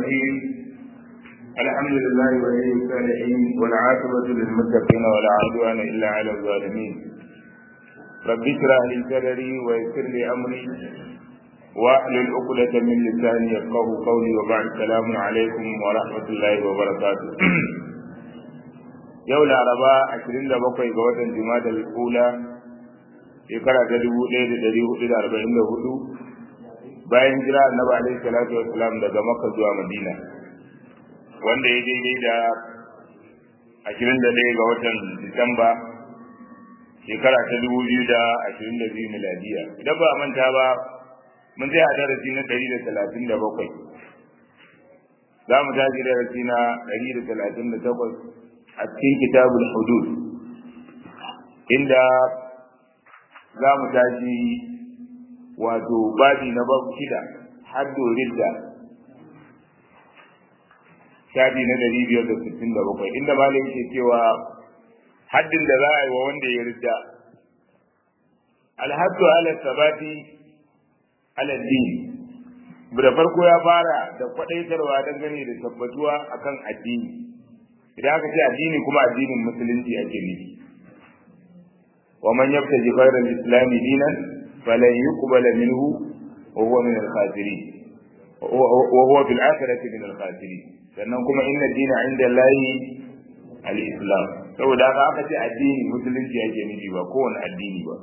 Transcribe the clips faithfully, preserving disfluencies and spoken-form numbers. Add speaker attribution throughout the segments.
Speaker 1: الرحيم الحمد لله ولي الصالحين والعاقبة للمتقين ولا عدوان إلا على الظالمين رب اشرح لي صدري ويسر لي أمري واحلل عقدة من لساني يفقهوا قولي وبعد السلام عليكم ورحمة الله وبركاته يوم الأربعاء عشرين لبقي قوة جماد الأولى shekara ta dubu ɗaya da ɗari hudu da arba'in da hudu bayan jira annabi alaihi salatu wassalam daga makka zuwa madina wanda ya daidai da ashirin da ɗaya ga watan disamba shekara ta dubu biyu da ashirin da biyu miladiya idan ba a manta ba mun tsaya a darasi na ɗari da talatin da bakwai za mu tashi darasi na ɗari da talatin da takwas a cikin kitabul hudud inda za mu tashi wato babi na babu shida haddo ridda shafi na dari biyar da sittin da bakwai inda malam yake cewa haddin da za a yi wa wanda ya ridda alhaddu ala sabati ala din da farko ya fara da kwadaitarwa dangane da tabbatuwa akan addini idan aka ce addini kuma addinin musulunci ake nufi ومن يبتغي غير الإسلام دينا فلن يقبل منه وهو من الخاسرين وهو في الآخرة من الخاسرين sannan kuma inna dina inda Allahi al-islam saboda haka aka ce addini musulunci yake nufi ba kowane addini ba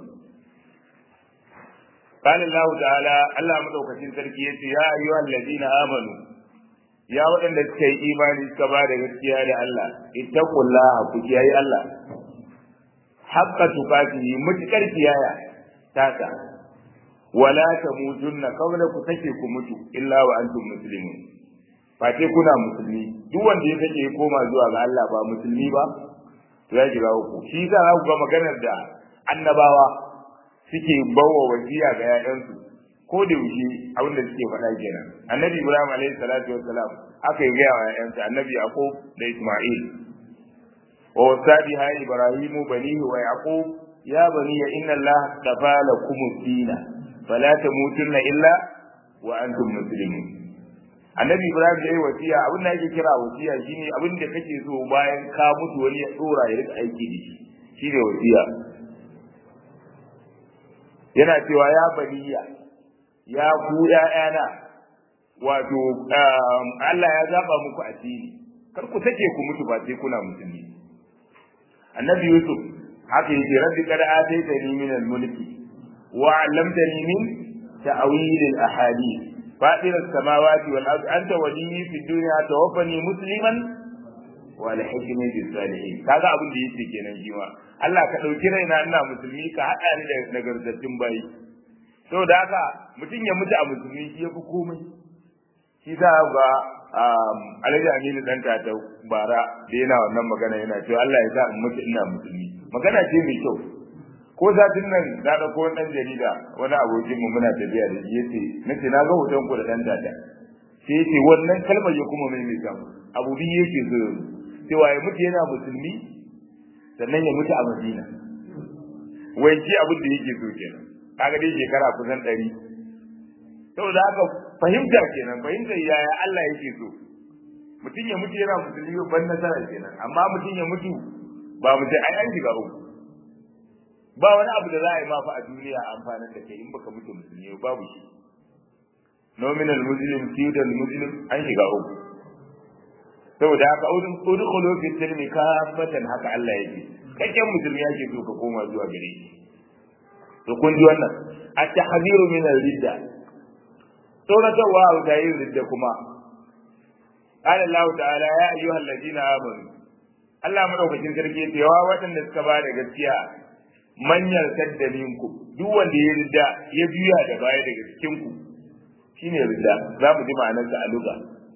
Speaker 1: qala Allah ta'ala Allah madaukakin sarki yace ya ayyuhal ladina amanu ya waɗanda suka yi imani suka ba da gaskiya da Allah ittaqullaha ku kiyaye Allah haqqa tuqatihi mutakar kiyaya taka wala tamutunna qawla ku take ku mutu illa wa antum muslimun fa ce kuna musulmi duk wanda ya take koma zuwa ga Allah ba musulmi ba to ya jira ku shi za ku ga maganar da annabawa suke bawa wasiya ga yayansu ko da wuce abin da suke faɗa kenan annabi Ibrahim alaihi salatu wassalam aka yi ga yayansa annabi Yaqub da Isma'il ووصى بها إبراهيم بنيه ويعقوب يا بني إن الله اصطفى لكم الدين فلا تموتن إلا وأنتم مسلمون annabi ibrahim yayi wasiya abin da yake kira wasiya shine abin da kake so bayan ka mutu wani ya tsora ya rika aiki da shi shine wasiya yana cewa ya baniya ya ku ya'yana wato Allah ya zaba muku addini kar ku take ku mutu ba sai kuna musulmi annabi yusuf haka yake rabbi kada ataitani min al-mulki wa 'allamtani min ta'wil al-ahadith fatir as-samawati wal ardi anta waliyyi fi dunya tawaffani musliman wa alhiqni bis salihin kaga abin da yake kenan jiwa Allah ka dauki raina ina musulmi ka hada ni da nagartattun bayi saboda haka mutun ya mutu a musulmi shi yafi komai shi da ga Alhaji Aminu dan tata bara da yana wannan magana yana cewa Allah ya sa in mutu ina musulmi magana ce mai kyau ko satin nan da da ko dan jarida wani abokin mu muna tafiya da shi yace nace na ga hoton ku da dan tata sai yace wannan kalmar ya kuma mai mai samu abu bi yake so cewa ya mutu yana musulmi sannan ya mutu a Madina wai shi abin da yake so kenan kaga dai shekara kusan ɗari saboda haka fahimta kenan fahimtar yaya Allah yake so mutum ya mutu yana musulmi ban nasara kenan amma mutum ya mutu ba mutum ai an shiga uku ba wani abu da za a yi mafa a duniya amfanin da kai in baka mutu musulmi babu shi nominal muslim feudal muslim an shiga uku saboda haka udun udkhulu fi silmi kafatan haka Allah yake kakken musulmi yake so ka koma zuwa gare shi to kun ji wannan at-tahdhiru min al-ridda tsoratarwa a da yin ridda kuma qala Allah ta'ala ya ayyuhal ladina amanu Allah madaukakin sarki yace wa waɗanda suka ba da gaskiya manyan saddalinku duk wanda ya ridda ya juya da baya daga cikin ku shine ridda za mu ji ma'anar sa a lugha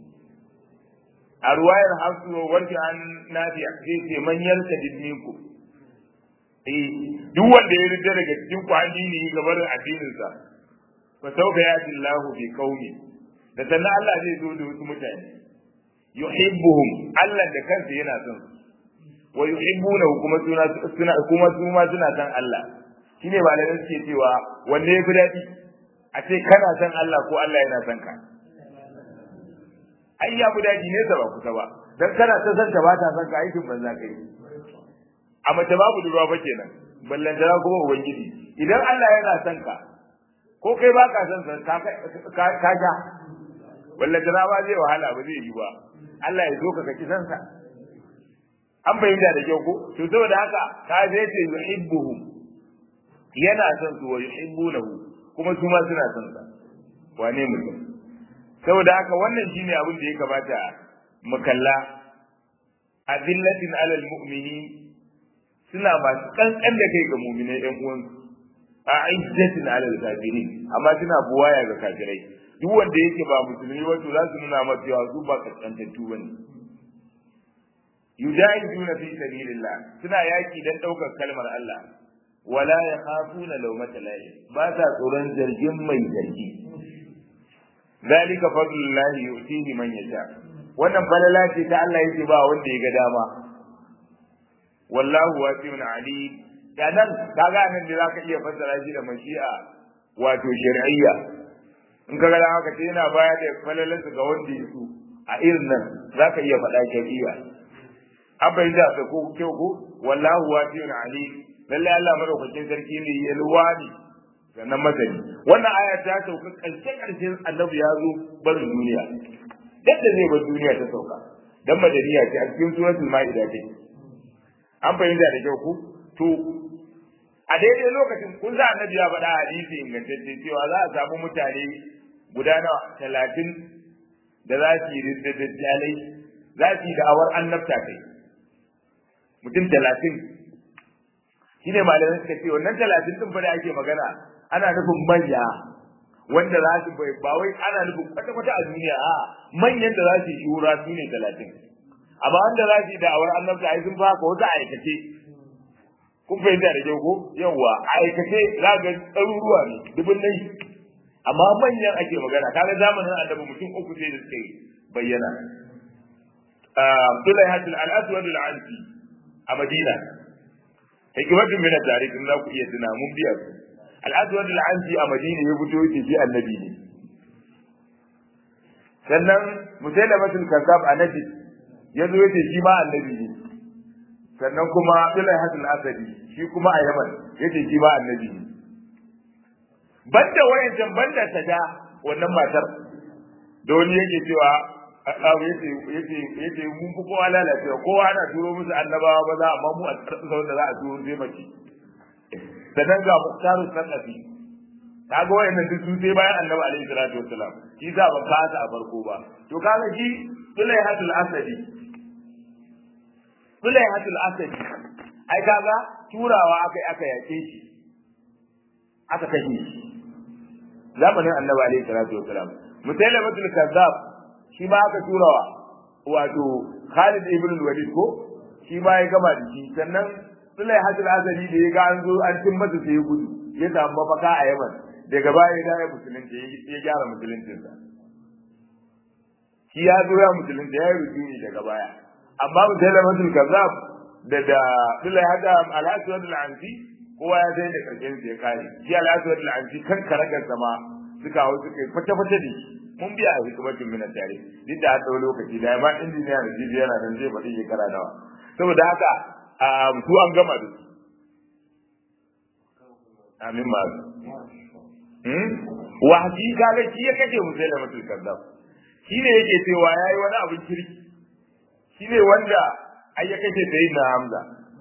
Speaker 1: a ruwayar hafsu warki an nafi zai ce manyan saddalinku eh duk wanda ya ridda daga cikin ku addini gaban addinin sa fa sawfa yati Allahu bi qaumi da sannan Allah zai zo da wasu mutane yuhibbuhum Allah da kansa yana son wa yuhibbuna kuma suna suna kuma su ma suna son Allah shine malamin suke cewa wanne yafi dadi a ce kana son Allah ko Allah yana son ka ai ya budaji ne ba kusa ba dan kana ta san ta ba ta san ka aikin banza kai a mace babu duruwa ba kenan ballan da kuma ubangiji idan Allah yana san ka ko kai ba ka san san ka ka ja ballan da ba zai wahala ba zai yi ba Allah ya zo ka kaki san sa an bayyana da kyau ko to saboda haka ka zai ce yuhibbuhum yana son su wa yuhibbunahu kuma su ma suna son sa wane mutum saboda haka wannan shine abin da ya kamata mu kalla adillatin alal mu'minin suna masu kankan da kai ga mu'minai ɗan uwan a izzatin alal kafirin amma suna buwaya ga kafirai duk wanda yake ba musulmi ba to za su nuna masa cewa su ba kaskantattu bane yujahiduna fi sabilillah suna yaki dan daukar kalmar Allah wala yakhafuna lawmata lahi ba ta tsoron zargin mai zargi zalika fadlullahi yu'tihi man yasha wannan falala ce ta Allah yake ba wanda ya ga dama wallahu wasi'un alim dan kaga nan da zaka iya fassara shi da mashi'a wato shar'iyya in kaga dan haka yana baya da falalansa ga wanda ya so a irin nan zaka iya faɗa shar'iyya abin da ta ko kyau ko wallahu wasi'un alim lalle Allah madaukakin sarki ne ya luwani sannan masani wannan aya ta sauka karshe karshen annabi ya zo barin duniya yadda zai bar duniya ta sauka dan madaniya ce a cikin suratul maida ce an fahimta da kyau ko to a daidai lokacin kun za annabi ya faɗa hadisi ingantacce cewa za a samu mutane guda nawa talatin da za su yi riddaddalai za su yi da'awar annabta kai mutum talatin shi ne malamai suka ce wannan talatin ɗin fa da ake magana ana nufin manya wanda za su bai ba wai ana nufin kwata-kwata a duniya a manyan da za su yi shura su ne talatin amma wanda za su yi da'awar annabta ai sun fa ka wata aikace kun fahimta da kyau ko yawwa aikace za ga ɗaruruwa ne dubin nai amma manyan ake magana kaga zamanin annabi mutum uku sai da suka yi bayyana Abdullahi Hasan al-Aswad al-Ansi a Madina hikmatun min at-tarikh in za ku iya tuna mun biya su al-Aswad al-Ansi a Madina ya fito yake shi annabi ne sannan Musailamatul Kazzab a Najd ya zo yake shi ma annabi ne sannan kuma Abdullahi Hasan al-Asadi shi kuma a Yaman yake shi ma annabi ne banda wayancan banda sada wannan matar da wani yake cewa Allah yace yace yace mun fi kowa lalacewa kowa ana turo musu annabawa ba za amma mu a tsarkin wanda za a turo sai mace sannan ga Muhtaru Sanafi kaga wayannan duk sun sai bayan Annabi alaihi salatu wassalam shi za ba ka ta a farko ba to kaga shi Sulaihatul Asadi Sulaihatul Asadi ai kaga turawa akai aka yake shi aka kashe shi zamanin Annabi alaihi salatu wassalam Musailamatul Kazzab shi ma aka turawa wato Khalid ibn al-Walid ko shi ma ya gama da shi sannan Sulai Hasil Azali da ya ga an zo an cin masa sai ya gudu ya samu mafaka a Yaman daga baya ya dawo musulunci ya gyara musuluncin sa shi ya zo ya musulunci ya yi rujuni daga baya amma Musailamatul Kazzab da da Sulai Hasil al-Aswad al-Ansi kowa ya sai da karshen sa ya kare shi al-Aswad al-Ansi kan karagar sama suka hau suka yi fata-fata da shi mun biya a hukumatin minan tare duk da hada lokaci da ma injiniya da jibi yana nan zai faɗi shekara nawa saboda haka a su an gama da su amin ma hmm wa hakika ga shi ya kace musai da mutul kazzab shi ne yake cewa yayi wani abin kirki shi ne wanda ai ya kace sayyidina Hamza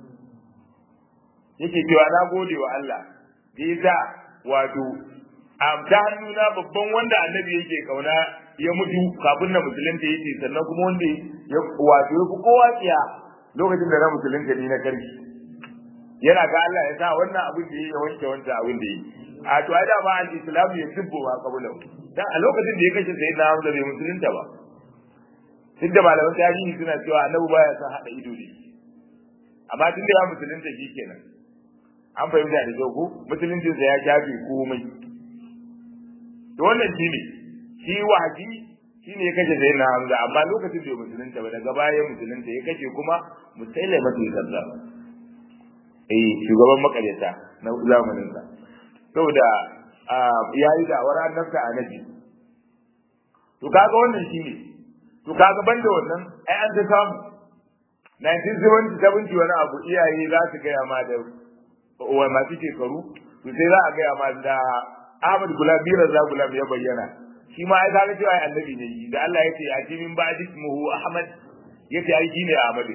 Speaker 1: yake cewa na gode wa Allah da yasa wato a ta hannuna babban wanda annabi yake kauna ya mutu kafin na musulunta yake sannan kuma wanda ya wato ya fi kowa tsiya lokacin da na musulunta ni na karfi yana ga Allah ya sa wannan abin da ya wanke wancan abin da yi a to ai da ba al-islam ya tibbo wa kabula dan a lokacin da ya kashe sayyidina Hamza bai musulunta ba tunda malaman tarihi suna cewa annabi baya son hada ido ne amma tunda ya musulunta shi kenan an fahimta da kyau ko musuluncinsa ya shafe komai to wannan shi ne shi wahabi shi ne ya kashe sai na Hamza amma lokacin da ya musulunta ba daga baya musulunta ya kashe kuma Musailamatul Kazzab eh shugaban makaryata na zamanin sa saboda ya yi da'awar annabta a nabi to kaga wannan shi ne to kaga banda wannan ai an ta samu nineteen seventy wani abu iyaye za su gaya ma da wa masu shekaru to sai za a gaya ma da Ahmad Gulam Bira za Gulam ya bayyana shi ma ai kaga cewa annabi ne da Allah yace ya ji min ba'di ismuhu Ahmad yace ai shine Ahmad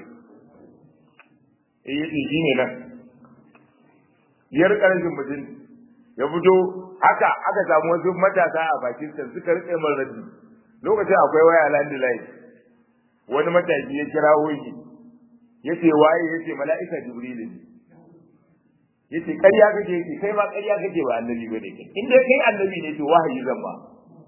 Speaker 1: eh yace shine nan yar karshen mutum ya fito haka aka samu wasu matasa a bakin sa suka rike min raddi lokacin akwai waya landline wani mataki ya kira hoyi yace waye yace mala'ika Jibril ne yace ƙarya kake yace kai ba ƙarya kake ba annabi bane kai in dai kai annabi ne to wahayi zan ba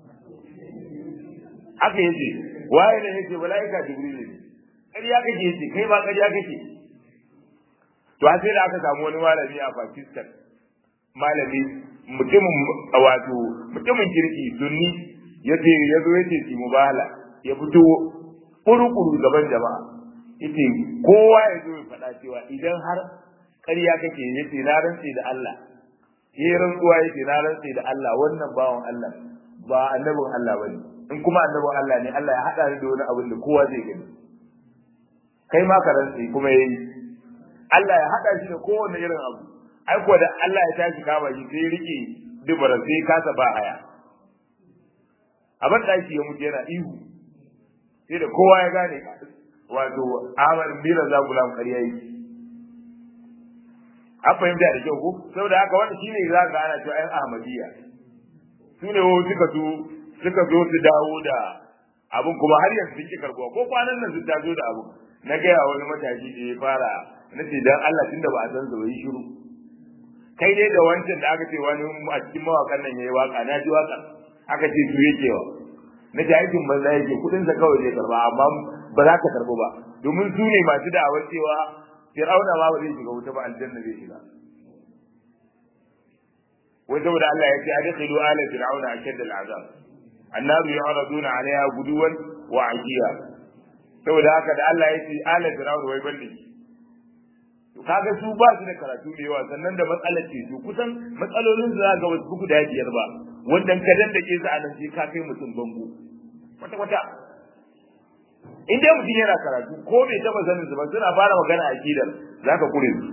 Speaker 1: haka yace waye ne yace malaika Jibril ne ƙarya kake yace kai ba ƙarya kake to a sai da aka samu wani malami a Pakistan malami mutumin wato mutumin kirki sunni yace yazo yace shi mubahala ya fito kurukuru gaban jama'a yace kowa ya zo ya faɗa cewa idan har ƙarya kake yace na rantsi da Allah eh rantsuwa yace na rantsi da Allah wannan bawon Allah ba annabin Allah bane in kuma annabin Allah ne Allah ya hada ni da wani abin da kowa zai gani kai ma ka rantsi kuma yayi Allah ya hada shi da kowane irin abu ai ko da Allah ya tashi kama shi sai rike dubara sai kasa ba haya abin da shi ya mutu yana ihu sai da kowa ya gane wato Ahmad bin Zagulam ƙarya yake an fahimta da kyau ko saboda haka wanda shine za ka ana cewa ayan Ahmadiyya su ne wo suka zo suka zo su dawo da abun kuma har yanzu suke karbuwa ko kwanan nan su ta zo da abun na ga ya wani matashi da ya fara nace dan Allah tunda ba a san sa yi shiru kai dai da wancan da aka ce wani a cikin mawakan nan yayi waka na ji waka aka ce su yake wa na ji aikin banza yake kudin sa kawai zai karba amma ba za ka karbo ba domin su ne masu da'awar cewa Fir'auna ma ba zai shiga wuta ba aljanna zai shiga. Wai saboda Allah ya ce adkhilu ala fir'auna ashadda al'azab. Annaru yu'raduna 'alayha guduwan wa 'ashiya. Saboda haka da Allah ya ce ala fir'auna wai balle. To kaga su ba su da karatu da yawa sannan da matsalar ce su kusan matsalolin su za ga wasu buku da biyar ba wanda ka dandake su a nan sai ka kai mutum bango. Kwata kwata in dai mutum yana karatu ko bai taba sanin su ba suna fara magana a kidar zaka kure su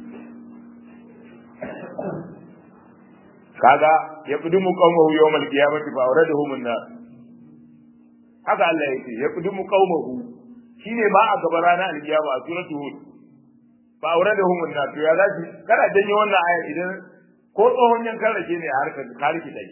Speaker 1: kaga ya kudumu qaumahu yawmal qiyamati fa awradahum an-nar haka Allah yake ya kudumu qaumahu shine ba a gaba ranar alkiyama a suratul hud fa awradahum an-nar to ya zaci kana danyo wannan aya idan ko tsohon yankan rake ne a harkar kariki tai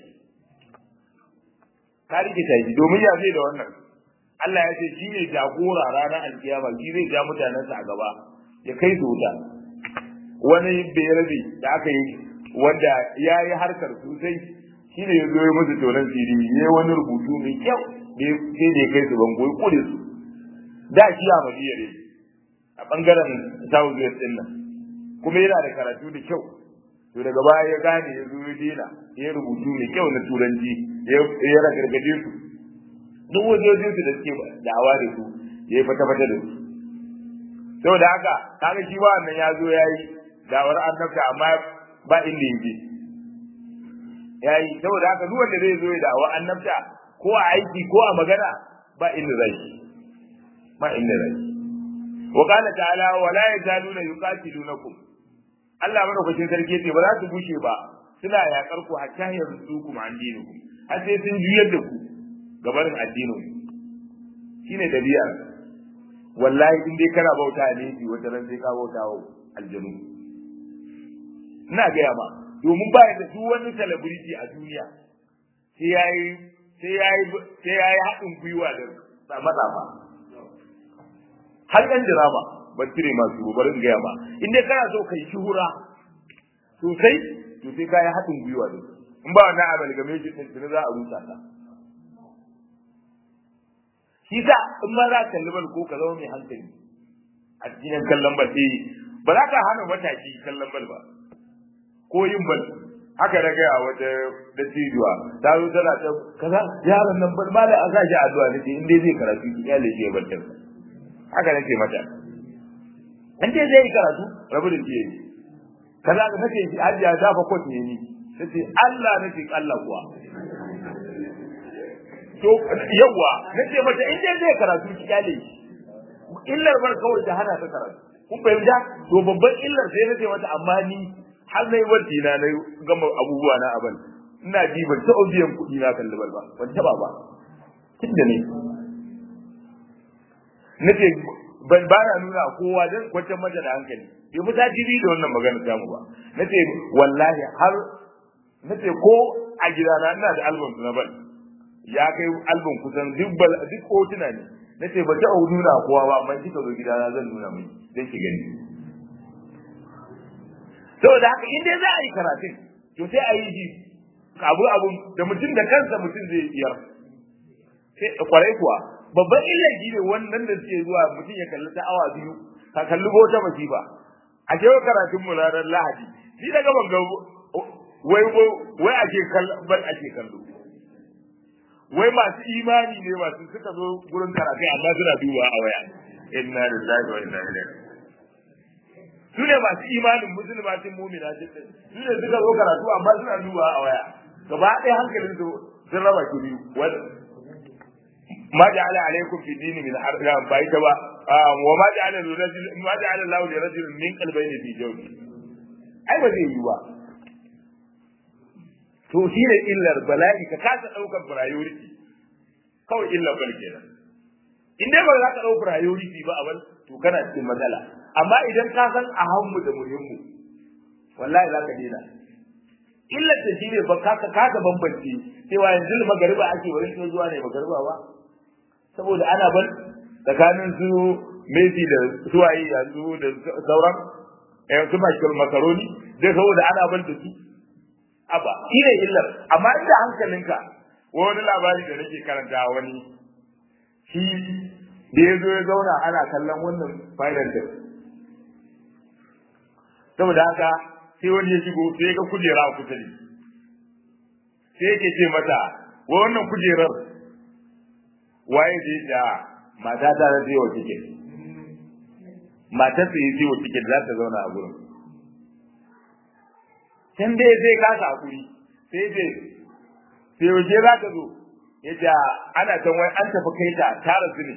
Speaker 1: kariki tai domin ya zai da wannan Allah ya ce shi ne jagora ranar alkiyama shi zai ja mutanensa a gaba ya kai su wuta wani bayarabe da aka yi wanda ya yi harkar sosai shi ne ya zo ya musu tonon siri ya yi wani rubutu mai kyau sai da ya kai su bango ya kure su da shi a madiyar ne a bangaren south west din nan kuma yana da karatu da kyau to daga baya ya gane ya zo ya dena ya rubutu mai kyau na turanci ya ragargaje su duk wajojin su da suke da'awa da su ya yi fata-fata da su saboda haka kaga shi ba wannan ya zo ya yi da'awar annabta amma ba inda yake ya yi saboda haka duk wanda zai zo ya da'awar annabta ko a aiki ko a magana ba inda zai ba inda zai wa qala ta'ala wa la yazaluna yuqatilunakum Allah madaukakin sarki ce ba za su bushe ba suna yakar ku hatta yarzukum an dinikum har sai sun juyar da ku gabarin addinin shine dabi'a wallahi in dai kana bauta ne ji wata ran sai ka bauta wa aljanu ina ga yama domin ba da duk wani celebrity a duniya sai yayi sai yayi sai yayi hadin gwiwa da matsafa har kan dirama ban tire masu barin ga yama in dai kana so kai shuhura sosai to sai kai hadin gwiwa da in ba wannan amalgamation din za a rusa ta shi sa in ma za ka kalli bal ko ka zama mai hankali a cikin kallon bal eh ba za ka hana mataki kallon bal ba ko yin bal haka da ga wata da tijuwa ta zo tana ta kaza yaron nan bal mala a gaji addu'a ne in dai zai karatu ki ya lege barkin haka nake mata in dai zai karatu rabu da ke kaza ka nake shi ajiya da fa kot ne ni sai Allah nake Allah kuwa to yawa nace mata in dai zai karatu ki kyale illar bar kawai da hana ta karatu kun fahimta to babban illar sai nace mata amma ni har nayi wanti na na gama abubuwa na abal ina ji ban ta biyan kuɗi na kan libal ba ban taba ba tunda ne nace ban ba na nuna kowa dan kwatan mata da hankali bai muta jibi da wannan magana ta mu ba nace wallahi har nace ko a gidana ina da album na bal ya kai album kusan duk duk hotuna ne nace ba ta nuna kowa ba amma kika zo gidana zan nuna mai dan ki gani saboda haka in dai za a yi karatun to sai a yi shi abu abu da mutum da kansa mutum zai iya sai kwarai kuwa babban illar shi ne wannan da suke zuwa mutum ya kalli ta awa biyu ka kalli bota masifa a ce karatun mu ranar lahadi shi daga ban ga wai wai ake kallo ban ake kallo wai masu imani ne masu suka zo gurin karatu amma suna duba a waya inna lillahi wa inna ilaihi su ne masu imanin musulmatin mumina cikin su ne suka zo karatu amma suna duba a waya gaba ɗaya hankalin su sun raba ki biyu ma ja'ala alaikum fi dini min harjam bai ta ba wa ma ja'ala lirajul ma ja'ala Allahu lirajul min qalbayni fi jawfi ai ba zai yi ba to shi ne illar bala'i ka kasa daukar priority kawai illar bal kenan in dai ba za ka dauka priority ba abal to kana cikin matsala amma idan ka san ahammu da muhimmu wallahi za ka dena illar ta shi ne ba ka ka ka bambance cewa yanzu magariba ake wurin to zuwa ne magariba ba saboda ana ban tsakanin su Messi da suwaye yanzu da sauran eh su Michael Macaroni dai saboda ana ban da su aba ire illar amma inda hankalinka wani labari da nake karanta wani shi da yazo ya zauna ana kallon wannan final din saboda haka sai wani ya shigo sai ga kujera a kusa da sai yake ce mata wannan kujerar waye zai da mata ta da zai wa tiket matar ta yi wa tiket za ta zauna a gurin can dai zai kasa hakuri sai dai sai waje za ta zo yace ana can wai an tafi kai ta ta rasu ne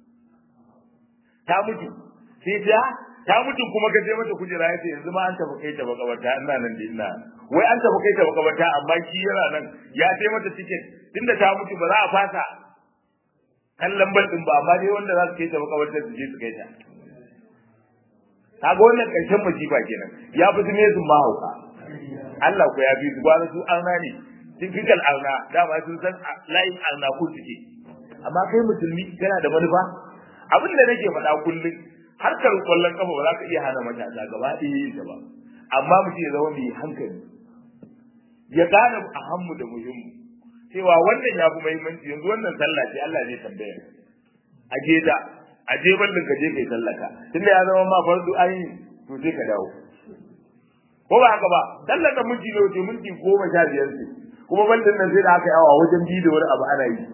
Speaker 1: ta mutu sai ta ta mutu kuma ka je mata kujera yace yanzu ma an tafi kai ta makabarta ina nan da ina wai an tafi kai ta makabarta amma shi yana nan ya sai mata ticket tunda ta mutu ba za a fasa kallon bal din ba amma dai wanda za su kai ta makabarta su je su kai ta kaga wannan karshen masifa kenan ya fi su ne su mahauka Allah ko ya fi su gwara su arna ne typical arna dama sun san layin arna ko suke amma kai musulmi kana da manufa abin da nake faɗa kullum harkar kwallon kafa ba za ka iya hana matasa gaba ɗaya yin ta ba amma mutum ya zama mai hankali ya gane ahammu da muhimmu cewa wannan ya fi muhimmanci yanzu wannan sallah ce Allah zai tambaya a je da a je ballin ka je kai sallaka tunda ya zama ma fardu ayin to sai ka dawo ko ba haka ba sallar da minti ne wuce minti goma sha biyar ce kuma ballin nan sai da aka yi awa wajen biyu da wani abu ana yi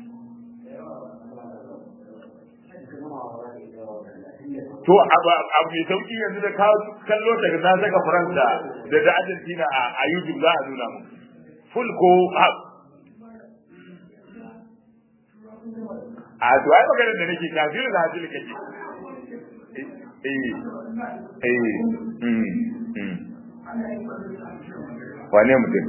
Speaker 1: to abu mai sauki yanzu da kawo kallo daga na saka faransa da da Argentina a YouTube za a nuna mu full ko half a to ai maganar da nake kafin da hadin kake eh eh mm mm wane mutum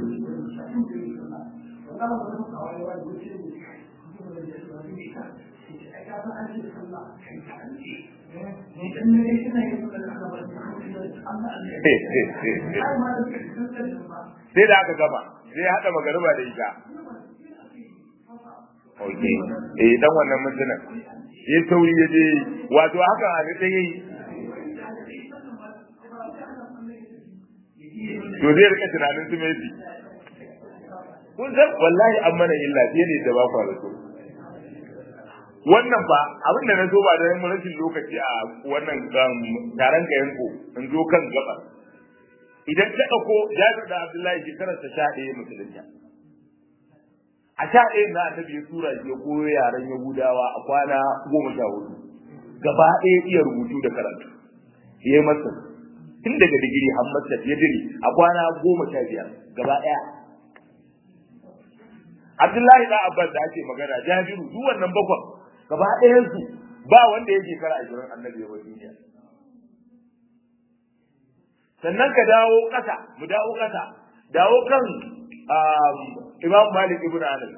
Speaker 1: sai da aka gama sai hada magariba da ita ok eh dan wannan mutunan ya sauri ya je wato haka a ga dai to zai rika tunanin su mai kun san wallahi an mana illa fiye ne da ba ku da su wannan ba abin da na so ba da mun rashin lokaci a wannan taron ka yanko in zo kan gaba idan ka dauko Jabir da Abdullahi shekarar ta sha ɗaya musulunta a sha ɗaya na annabi ya tura shi ya koyo yaran Yahudawa a kwana goma sha hudu gaba ɗaya iya rubutu da karatu ya yi masa tun daga digiri har masa ya diri a kwana goma sha biyar gaba ɗaya Abdullahi da Abbas da ake magana Jabiru duk wannan bakwan gaba ɗayan su ba wanda yake kara ashirin annabi ya bar duniya. Sannan ka dawo ƙasa mu dawo ƙasa dawo kan Imam Malik ibn Anas.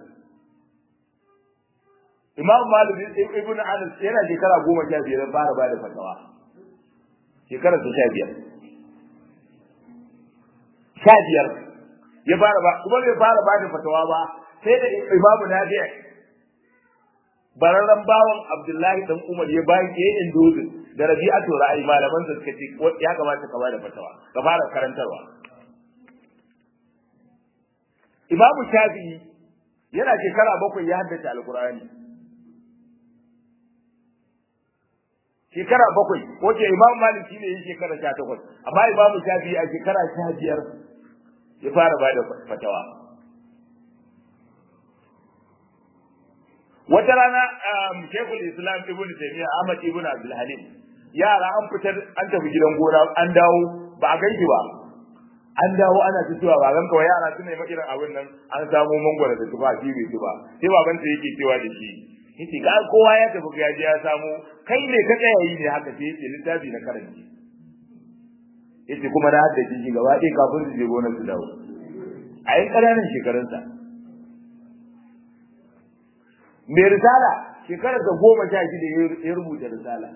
Speaker 1: Imam Malik ibn Anas yana shekara goma sha biyar fara ba da fatawa. Shekarar ta sha biyar. Sha biyar ya fara ba kuma bai fara ba da fatawa ba sai da Imam Nafi' bararran bawan Abdullahi dan Umar ya bayi ke indozin da Rabi'atu ra'ayi malaman sa suka ce ya kamata ka ba da fatawa ka fara karantarwa. Imam Shafi'i yana shekara bakwai ya haddace Alqur'ani. Shekara bakwai ko ce Imam Malik shine yake shekara sha takwas amma Imam Shafi'i a shekara sha biyar ya fara ba da fatawa. Wata rana Sheikhul Islam Ibn Taymiyyah Ahmad Ibn Abdul Halim yara an fitar an tafi gidan gona an dawo ba a ganki ba an dawo ana cewa ba ganka wa yara suna yi irin abin nan an samu mangwara da tufa shi bai tuba sai baban sa yake cewa da shi yace ga kowa ya tafi ya je ya samu kai ne ka tsaya yi ne haka sai yace littafi na karanci yace kuma na haddace shi gaba ɗaya kafin su je gonar su dawo a yin ƙananan shekarunsa mai risala shekarar da goma sha shida ya rubuta risala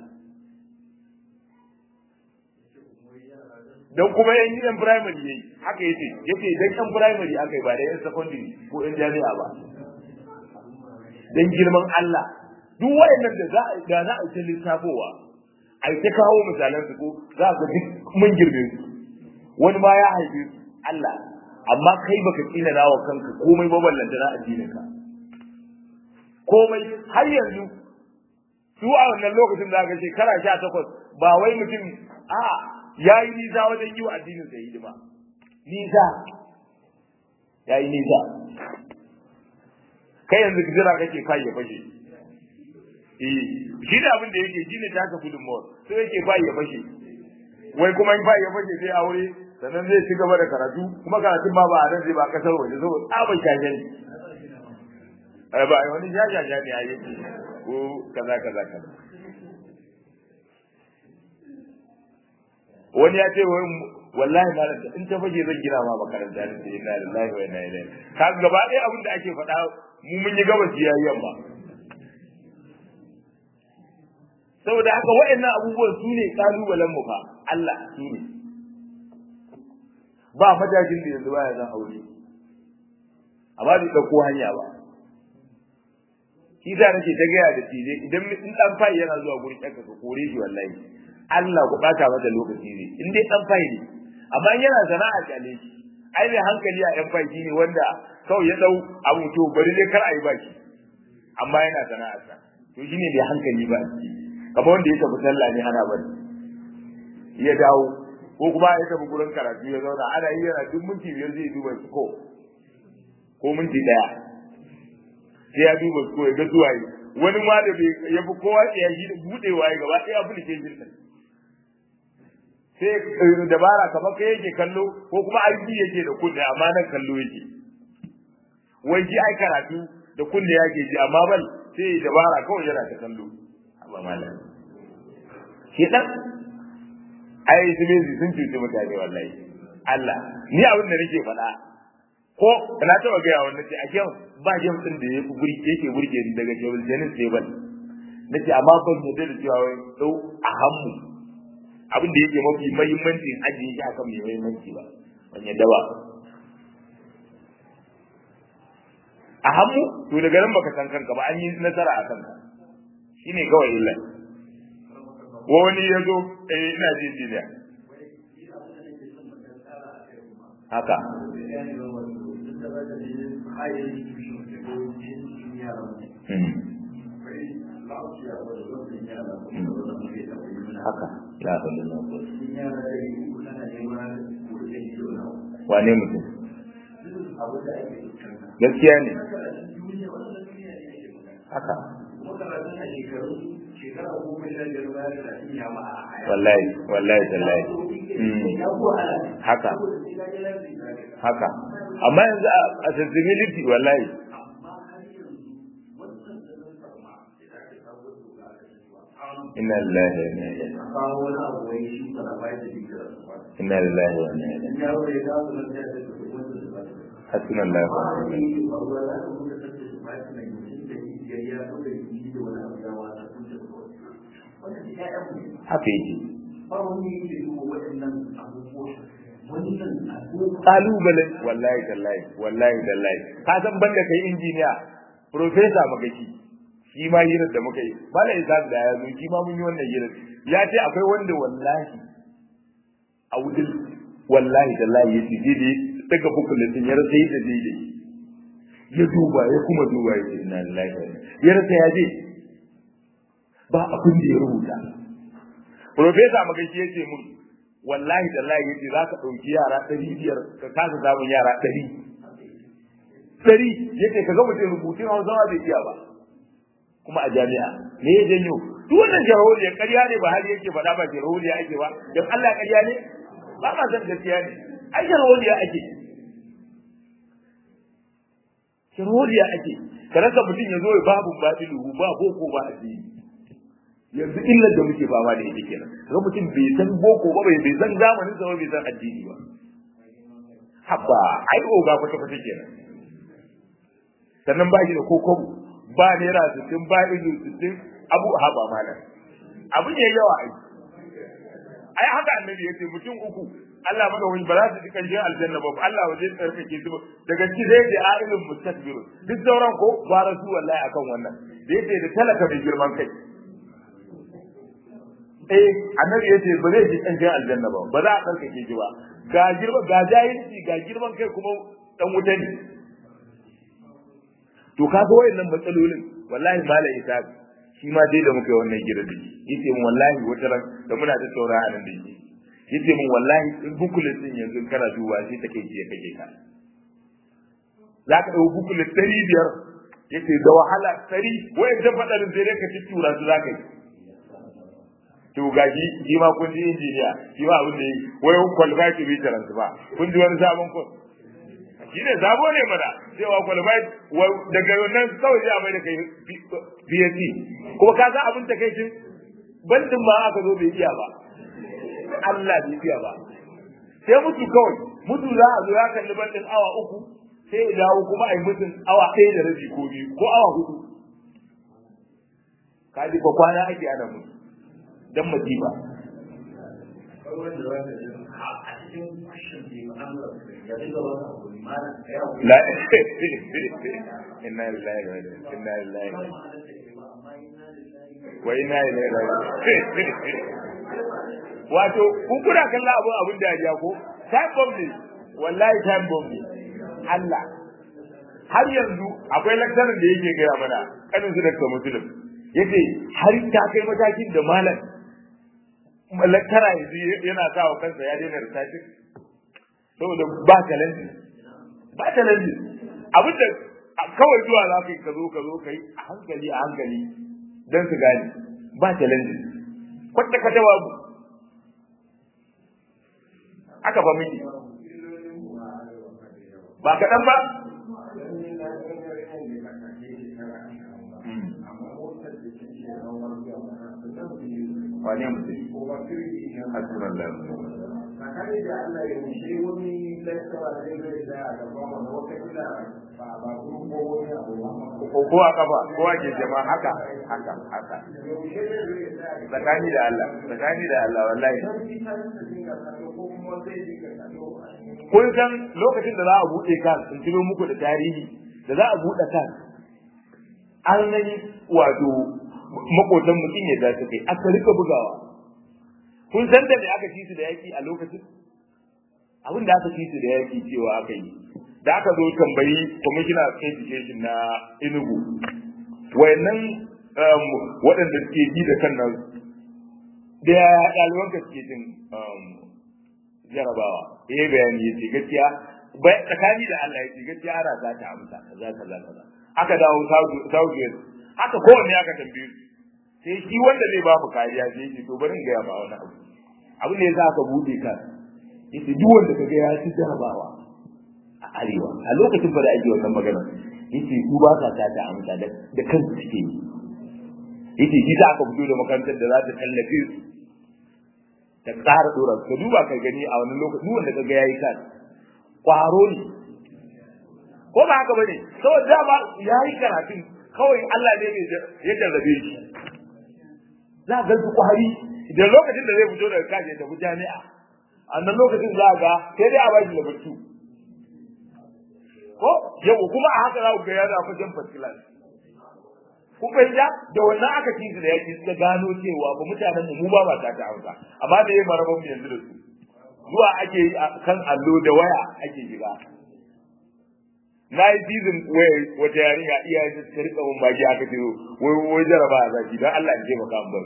Speaker 1: don kuma yan gidan primary yayi haka yace yace dan yan primary aka yi ba da yan secondary ko yan jami'a ba dan girman Allah duk wayannan da za da za a yi lissafowa ai ta kawo misalan su ko za ka duk mun girbe su wani ma ya haife su Allah amma kai baka kila dawo kanka komai ba ballanta na addinin ka komai har yanzu su a wannan lokacin da aka shekara sha takwas ba wai mutum a yayi nisa wajen yi wa addinin sa hidima nisa yayi nisa kai yanzu jira kake kai ya fashe eh shi da abin da yake shine taka gudun mawar sai yake bai ya fashe wai kuma in bai ya fashe sai aure sannan zai ci gaba da karatu kuma karatun ma ba a nan zai ba kasar waje saboda tsabar shashen ai ba ai wani jajaja ne yayi ko kaza kaza kaza wani ya ce wallahi malam in ta fage zan gina ma makaranta ne sai inna lillahi wa inna ilaihi ka gaba ɗaya abin da ake faɗa mu mun yi gaba yayi yamma saboda haka waɗannan abubuwan su ne kalubalen mu fa Allah su ne ba majajin da yanzu baya zan aure amma bai dauko hanya ba shi da nake ta gaya da tije idan in dan fayi yana zuwa gurin ɗanka ka kore shi wallahi Allah ku bata mata lokaci ne in dai dan fayi ne amma yana sana'a kyale shi ai mai hankali a ɗan fayi ne wanda kawai ya dau abu to bari dai kar ayi baki amma yana sana'a sa to shine mai hankali ba shi kamar wanda ya tafi sallah ne ana bari ya dawo ko kuma ya tafi gurin karatu ya zauna ana yi yana duk minti biyar zai duba su ko ko minti daya sai ya duba su ko ya ga zuwa yi wani ma da ya fi kowa ya yi budewa ya gaba ɗaya application din sai dabara kamar kai yake kallo ko kuma aiki yake da kunne amma nan kallo yake wai ji ai karatu da kunne yake ji amma bal sai dabara kawai yana ta kallo amma malam shedan ai zubezi sun cuci mutane wallahi Allah ni abin da nake faɗa ko na taba ga yawan nace a kyau ba jam din da yake guri yake burge ni daga jawal janin sai ban nace amma ban mu da cewa wai dau a hammu abin da yake mafi muhimmanci ajiye shi akan mai muhimmanci ba ban yadda ba a hammu to daga nan baka san kanka ba an yi nasara a kanka shine kawai illa wani ya zo eh ina jin duniya haka haka ya faɗi na wane mutum gaskiya ne haka wallahi wallahi wallahi haka haka amma yanzu a sensibility wallahi inna lillahi wa inna ilaihi inna lillahi wa inna ilaihi hasbunallahu wa ni'mal haka yake kalubale wallahi tallahi wallahi tallahi ka san banda kai injiniya professor magashi shi ma hirar da muka yi bala isa da ya zo shi ma mun yi wannan hirar ya ce akwai wanda wallahi a wudin wallahi tallahi ya ce dai daga bukulatin ya rasa yadda zai yi ya duba ya kuma duba ya ce inna lillahi wa inna ya rasa ya je ba abin da ya rubuta professor magashi ya ce mun wallahi tallahi ya ce za ka ɗauki yara ɗari biyar ka kasa samun yara ɗari ɗari ya ce ka ga mutum rubutun hausawa bai iya ba kuma a jami'a me ya janyo duk wannan jarholiya ƙarya ne ba hali yake faɗa ba jarholiya ake ba don Allah ƙarya ne ba ma san gaskiya ne ai jarholiya ake jarholiya ake ka rasa mutum ya zo ya babu batiluhu ba boko ba addini yanzu illar da muke fama da ita kenan ga mutum bai san boko ba bai san zamanin sa bai san addini ba habba ai oga kwata kwata kenan sannan ba shi da kokobu ba naira sittin ba ilu sittin abu haba malam abu ne yawa ai ai haka annabi yace mutum uku Allah maka wani ba za su ji kanshin aljanna ba Allah waje tsarkake su daga ci zai da ailun mustakbirun duk sauran ko ba rasu wallahi akan wannan da yace da talaka mai girman kai eh annabi yace ba zai ji kanshin aljanna ba ba za a tsarkake shi ba ga girman ga jahilci ga girman kai kuma dan wuta ne to kaga wayannan matsalolin wallahi malai isa shi ma dai da muka yi wannan girdi yace mun wallahi wata ran da muna da saura a nan da shi yace mun wallahi in bukulet din yanzu kana duba sai take ji kake ka zaka dau bukulet ɗari biyar yace da wahala ɗari wayan da fadarin sai ka ci tura su zaka yi to gaji shi ma kun ji injiniya shi ma abin da yi wayo qualified to be transfer kun ji wani sabon ko shi ne zabo ne mana cewa qualified daga nan kawai sai a mai da kai B S c kuma ka san abin ta kai shi bandin ma aka zo bai iya ba Allah bai iya ba sai mutu kawai mutu za a zo ya kalli bandin awa uku sai ya dawo kuma a yi mutun awa ɗaya da rabi ko biyu ko awa hudu ka ji ko kwana ake ana mutu dan masifa la inna lillahi wa inna ilaihi wa inna ilaihi raji'un wato kun kuna kallon abun abun da ya ko time bomb ne wallahi time bomb ne Allah har yanzu akwai lakcarin da yake gaya mana kanin su Dr. Muslim yace har ta kai matakin da malam lakcara yanzu yana sa wa kansa ya daina research saboda ba talenti ba talenti abin da kawai zuwa za ka yi ka zo ka zo ka yi a hankali a hankali don su gane ba talenti kwata kwata babu aka ba miki ba kaɗan ba wane mutum hasunan lafi
Speaker 2: tsakani da Allah ya wuce wani laifara da zai da a gaba wani wakilina ba ba kuma ko wani abu
Speaker 1: ko ko a kafa ko a ke jama haka haka haka tsakani da Allah tsakani da Allah wallahi kun san lokacin da za a buɗe kan in tuno muku da tarihi da za a buɗe kan an nan wato makotan mutum ya da kai aka rika bugawa kun san da me aka ci su da yaki a lokacin abin da aka ci su da yaki cewa aka yi da aka zo tambayi commissioner of education na Enugu wayannan waɗanda suke ji da kan nan da ɗaliban ka suke jin jarabawa eh bayani yace gaskiya tsakani da Allah yace gaskiya ana za ta amsa za ta za ta aka dawo South West haka kowanne aka tambaye su sai shi wanda zai ba mu kariya sai yake to bari in ga ma wani abu abu ne za ka bude ka yace duk wanda kaga ya ci jarabawa a arewa a lokacin ba da ake wannan magana yace su ba sa ta ta amsa da da kansu suke yi yace shi aka fito da makarantar da za ta tallafe su ta ƙara dora ka duba ka gani a wani lokaci duk wanda kaga yayi kan kwaro ne ko ba haka bane saboda dama yayi karatun kawai Allah ne ya jarrabe shi za ga su kwari da lokacin da zai fito daga kaje da jami'a a nan lokacin za ga sai dai a bashi da batu ko yau kuma a haka za ku ga ya da fajen fasilan ku fahimta da wannan aka ci su da yaki suka gano cewa ba mutanen mu ba ba ta ta hausa amma da yayi maraban yanzu da su zuwa ake kan allo da waya ake shiga na yi season waya wata yarinya iyaye su suka rika mun baki aka ce wai wai jaraba a zaki dan Allah ya taimaka mun bar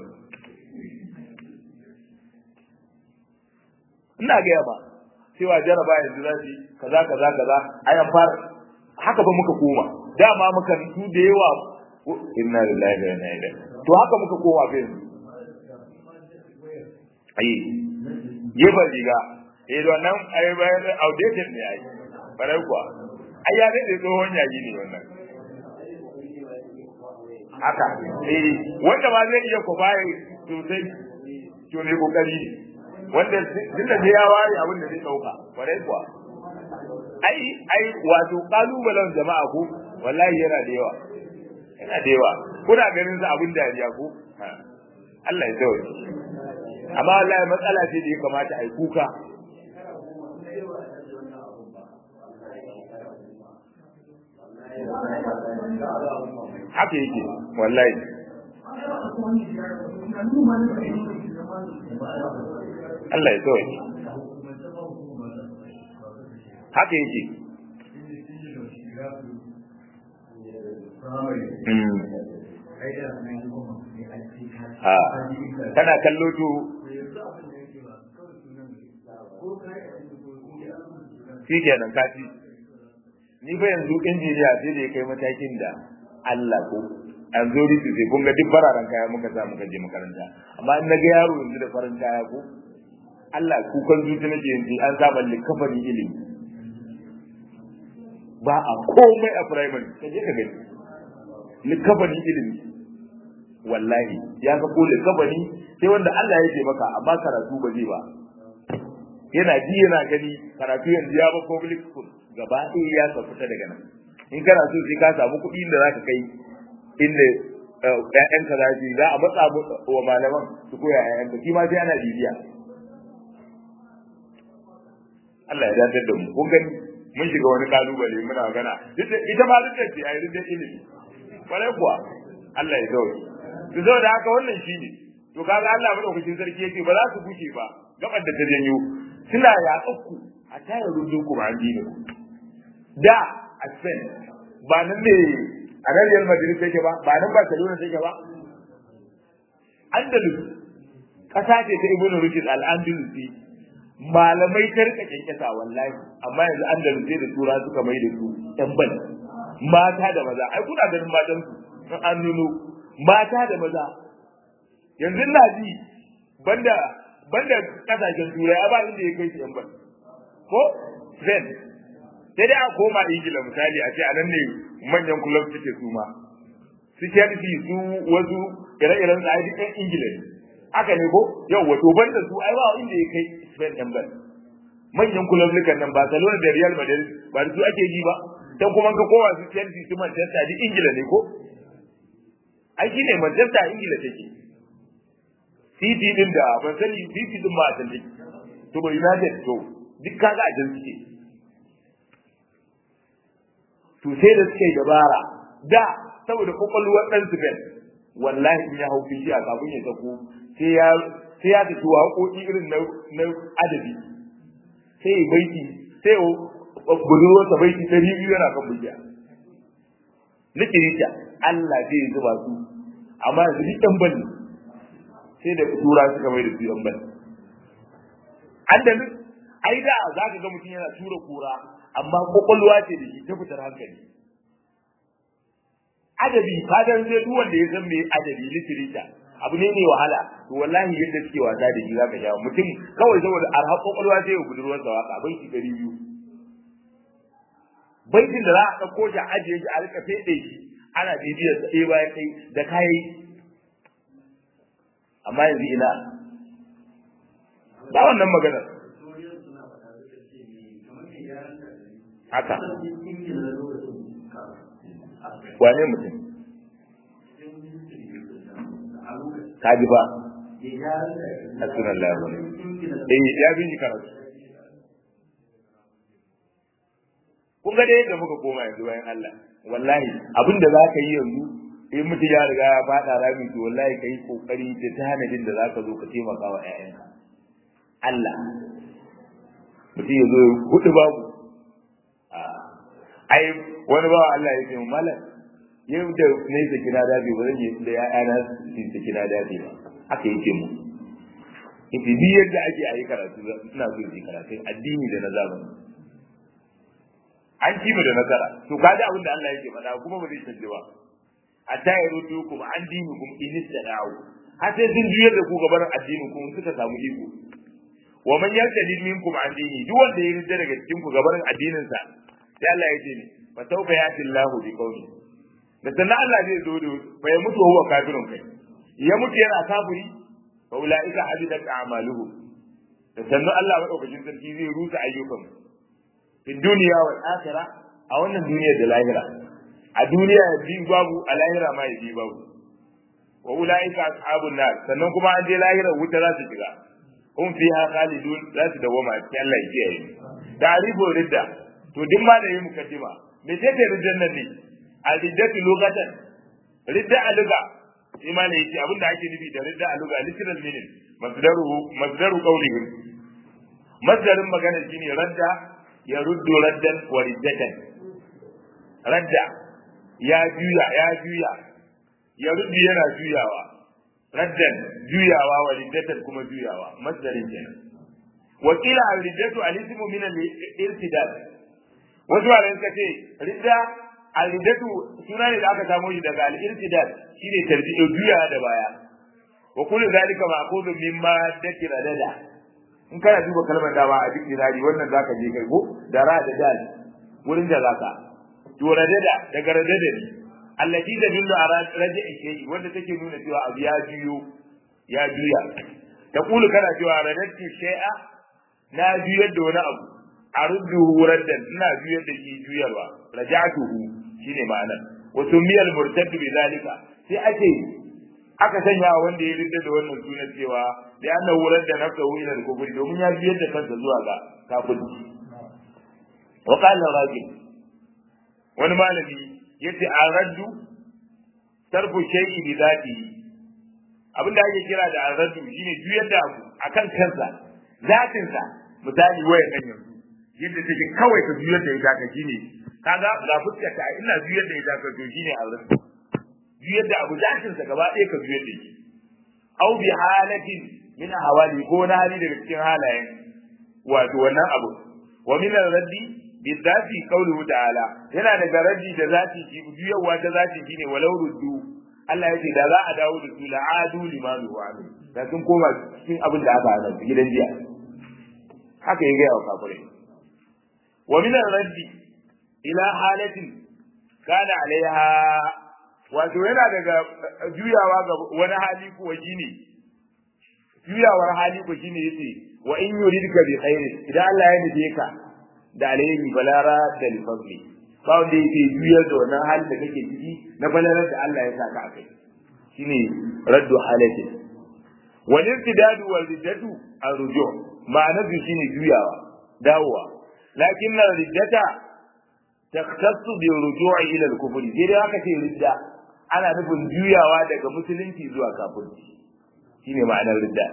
Speaker 1: ina ga ba cewa jaraba yanzu za su kaza kaza kaza ai an fara haka ba muka koma dama muka su da yawa inna lillahi wa inna ilaihi to haka muka koma fa yanzu ai yeba diga eh wannan ai bayan outdated ne ai bare kuwa ai ya dai tsohon yayi ne wannan haka eh wanda ba zai iya ko bai sosai to ne kokari wanda dinda da ya wari abin da zai dauka bare kuwa ai ai wato kalubalen jama'a ko wallahi yana da yawa yana da yawa kuna ganin sa abin dariya ko Allah ya tsawo amma wallahi matsala ce da ya kamata ai kuka haka yake wallahi Allah ya tsawo haka yake kana kallo to shi kenan kaci ni fa yanzu injiniya sai da ya kai matakin da Allah ko an zo risu sai kun ga duk bararan kaya muka sa muka je makaranta amma in naga yaro yanzu da farin kaya ko Allah kukan zuci nake yanzu an saba likafani ilimi ba a komai a primary kaje ka gani likafani ilimi wallahi ya ga ko likafani sai wanda Allah ya ce maka amma karatu ba zai ba yana ji yana gani karatu yanzu ya ba public school gaba ɗaya ya ka fita daga nan in kana so sai ka samu kuɗi da zaka kai inda ƴaƴanka za su za a matsa wa malaman su koya ƴaƴanka shi ma sai ana bibiya Allah ya dadar da mu kun gani mun shiga wani kalubale muna magana ita ma duk da ce ai duk da ilimi kwarai kuwa Allah ya zaure to zo da haka wannan shine to kaga Allah madaukakin sarki yake ba za su bushe ba gabar da ta janyo suna ya tsakku a tayar rudun ku ba addini da a Spain ba nan ne a nan Real Madrid take ba ba nan Barcelona take ba Andalus kasa ce ta Ibn Rushd al-Andalusi malamai ta rika kenkesa wallahi amma yanzu Andalus sai da tura suka mai da su ɗan bal mata da maza ai kuna ganin matan su an nuno mata da maza yanzu na ji banda banda kasashen turai ba inda ya kai su ɗan bal ko zen sai dai a koma Ingila misali a ce anan ne manyan club suke su ma su Chelsea su wasu ire-iren su ai dukkan Ingila ne haka ne ko yau wato banda su ai ba inda ya kai Spain ɗan bal manyan club lukan nan Barcelona da Real Madrid ba su ake ji ba dan kuma ka kowa su Chelsea su Manchester di Ingila ne ko ai shine Manchester Ingila take City din da ban sani City din ma a can take to ba United to duk kaga a can suke to sai da suke dabara da saboda kokolwar dan su ben wallahi in ya hau fishi a kafin ya sako sai ya sai ya tafi waƙoƙi irin na na adabi sai ya baiti sai ya budurwar sa baiti ɗari biyu yana kan bugiya likirita Allah zai zuba su amma yanzu duk ɗan bane sai da tura suka mai da su ɗan bane andalus ai da za ka ga mutum yana tura kura amma kokolwa ce da shi ta fitar hankali adabi kadan zai duk wanda ya san me adabi literature abu ne mai wahala to wallahi yadda suke wasa da shi zaka jawo mutum kawai saboda arha kokolwa sai ya budurwar sa waka bai shi ɗari biyu baitin da za a dauko shi ajiye shi a rika fede shi ana bibiyar sa eh bayan kai da kai amma yanzu ina ba wannan magana haka wane mutum kaji ba a sunan labarai eh ya bi shi karatu kun ga dai yadda muka koma yanzu bayan Allah wallahi abinda za ka yi yanzu in mutum ya riga ya faɗa rami to wallahi ka yi kokari da tanadin da za ka zo ka taimaka wa ƴaƴanka Allah mutum ya zo hudu babu ai wani bawa Allah ya ce malam yau da ne da kina dafi ba zan yi da ƴaƴana su da kina dafi ba haka yake mu ita bi yadda ake ayi karatu ina so yi karatu addini da na zamani an ci mu da nasara to kaga abin da Allah yake faɗa kuma ba zai canje ba hatta yarudukum an dinikum in istada'u har sai sun juyar da ku gaban addinin ku suka samu iko wa man yartadi minkum an dini duk wanda ya rinda daga cikin ku gaban addinin sa sai Allah ya ce ni fa sawfa yati Allahu bi qawli da sannan Allah zai zo da fa ya mutu huwa kafirun kai ya mutu yana kafiri fa ulaika habidat a'maluhum da sannan Allah madaukakin sarki zai rusa ayyukan fi duniya wal akhirah a wannan duniyar da lahira a duniya ya bi babu a lahira ma ya bi babu wa ulaika ashabun nar sannan kuma an je lahira wuta za su shiga hum fiha khalidun za su dawama sai Allah ya kiyaye ta'rifu ridda to duk ma da yi mukaddima me ce ce riddan nan ne al-riddatu lughatan ridda aluga imani yace abinda ake nufi da ridda aluga literal meaning masdaru masdaru qawlihi masdarin magana shine radda ya ruddu raddan wa riddatan radda ya juya ya juya ya ruddu yana juyawa raddan juyawa wa riddatan kuma juyawa masdarin kenan wa qila al-riddatu al-ismu min al-irtidad wasu malamai suka ce ridda al-riddatu suna ne da aka samo shi daga al-irtidad shine tarbiyyar juyawa da baya wa kullu zalika ma'qudun mimma dakira dada in kana duba kalmar da ba a duk dinari wannan zaka je kai ko da ra da dal wurin da zaka to radada daga radada ne allati tadullu ala raji'i shay'i wanda take nuna cewa abu ya juyo ya juya ta kulu kana cewa radatu shay'a na juyar da wani abu arudduhu raddan ina juyar da shi juyarwa raja'tuhu shine ma'anar wa sumiyal murtad bi zalika sai ake aka sanya wanda ya rinda da wannan sunan cewa da annahu radda nafsuhu ila al-kufr domin ya juyar da kansa zuwa ga kafirci wa qala rajul wani malami yace araddu tarku shay'i bi zati abinda ake kira da araddu shine juyar da abu akan kansa zatin sa misali wayar kan yanzu yadda take kawai ka juyar da ita ka shine kaga ga fuskar ta ina juyar da ita ka to shine araddu juyar da abu zatin sa gaba ɗaya ka juyar da shi au bi halatin min hawali ko na hali daga cikin halayen wato wannan abu wa min ar-raddi bidati qawluhu ta'ala yana daga raddi da zati shi juyarwa ta zati shine walau ruddu Allah yake da za a dawo da su la'adu limanu wa amin da sun koma cikin abin da aka hana gidan jiya haka yake yawa kafire wa min ar-raddi ila halatin kana alaiha wato yana daga juyawa ga wani hali ko shine juyawar hali ko shine yace wa in yuridka bi khairin idan Allah ya nufe ka da alheri balara da fadli ba wanda yake juyar da wannan hali da kake ciki na balarar da Allah ya saka akai shine raddu halatin wal irtidadu wal riddatu arju ma'anar shi shine juyawa dawowa lakin riddata taktassu bi ruju'i ila al-kufri dai haka ce ridda ana nufin juyawa daga musulunci zuwa kafirci shine ma'anar ridda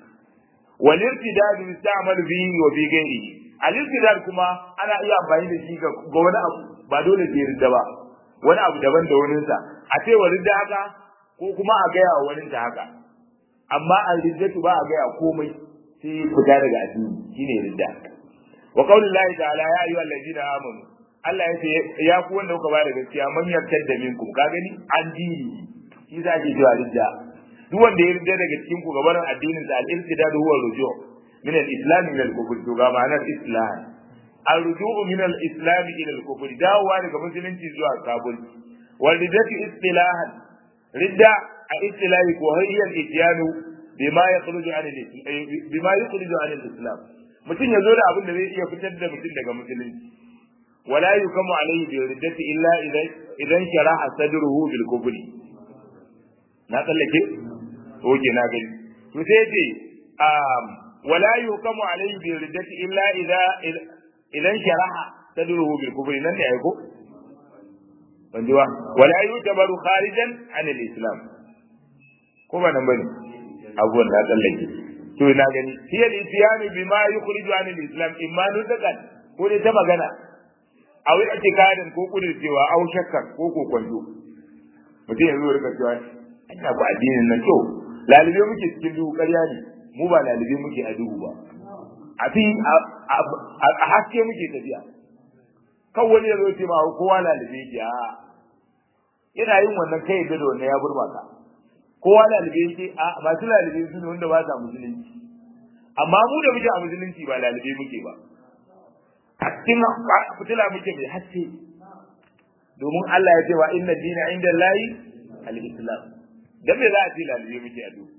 Speaker 1: wal irtidadu yusta'malu bihi wa bi ghairihi al-irtidad kuma ana iya amfani da shi ga wani abu ba dole sai ridda ba wani abu daban da wani sa a ce wa ridda haka ko kuma a gaya wa wani ta haka amma al-riddatu ba a gaya komai sai fita daga addini shine ridda wa qaulillahi ta'ala ya ayyuhal ladina amanu Allah ya ce ya ku wanda kuka ba da gaskiya man yartadda minkum ka gani an dini shi za ki jiwa ridda duk wanda ya ridda daga cikin ku gaban addinin sa al-irtidad huwa ruju' min al-islam ila al-kufr to ga ma'anar islam al-ruju' min al-islam ila al-kufr dawowa daga musulunci zuwa kafirci wal riddatu istilahan ridda a istilahi ko hiya al-ityanu bima yakhruju an al-islam bima yakhruju an al-islam mutum yazo da abin da zai iya fitar da mutum daga musulunci wala yukamu alayhi bi riddati illa idan idan sharaha sadruhu bil kufri na tsallake oke na gani to sai ce um wala yukamu alayhi bi riddati illa idza idan sharaha sadruhu bil kufri nan ne ai ko banjuwa wala yutabaru kharijan an al-islam ko ba nan bane abuwan da tsallake to ina gani hiya al-ityanu bima yukhriju an al-islam imma nutakan ko ne ta magana a wai ake kadin ko kudircewa au shakkan ko kokonto mutum yanzu rika cewa ina ba addinin nan to lalibe muke cikin duhu ƙarya ne mu ba lalibe muke a duhu ba a fi a haske muke tafiya kan wani ya zo ce ma kowa lalibe yake a yana yin wannan kai da wannan ya burba ka kowa lalibe yake a masu lalibe su ne wanda ba sa musulunci amma mu da muke a musulunci ba lalibe muke ba a cikin fitila muke mai haske domin Allah ya ce wa inna dina inda layi al-islam dan me za a ce lalibe muke a duk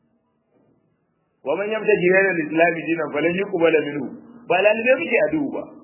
Speaker 1: wa man yamtaji ghayra al-islam dinan falan yuqbala minhu ba lalibe muke a duk ba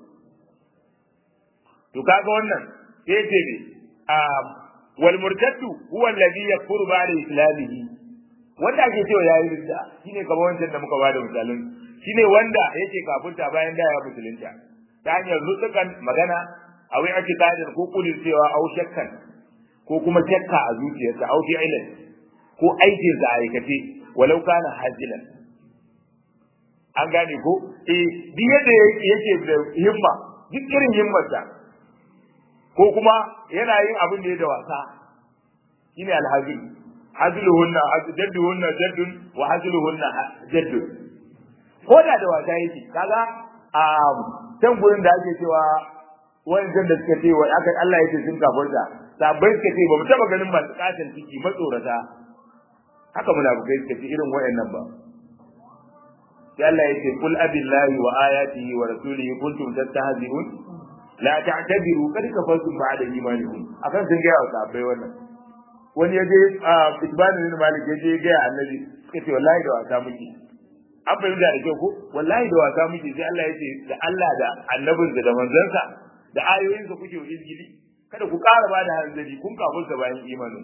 Speaker 1: to kaga wannan sai ce ne wal murtaddu huwa alladhi yakfuru ba'da islamihi wanda ake cewa yayi ridda shine kamar wancan da muka bada misalin shine wanda yake kafirta bayan da ya musulunta ta hanyar rutukan magana a wai ake kadin ko kudin cewa au shakkan ko kuma shakka a zuciyarsa au fi'lan ko aikin da aikace walau kana hajilan an gane ko eh duk yadda yake da himma duk irin himmarsa ko kuma yana yin abin da ya da wasa shine alhazil hazluhunna jadduhunna jaddun wa hazluhunna jaddun ko da da wasa yake kaga a can gurin da ake cewa wannan da suka ce wai aka Allah yake sun kafirta sabai suka ce ba mu taba ganin masu katan ciki matsorata haka munafikai suka ce irin wayannan ba sai Allah yake kul abillahi wa ayatihi wa rasulihi kuntum tattahzibun la ta'tabiru kad kafartum ba'da imanikum akan sun ga sabai wannan wani yaje ibanu bin malik yaje ga annabi suka ce wallahi da wasa muke an fahimta da kyau ko wallahi da wasa muke sai Allah ya ce da Allah da annabinsa da manzansa da ayoyinsa kuke izgili kada ku ƙara ba da hanzari kun kafurta bayan imanin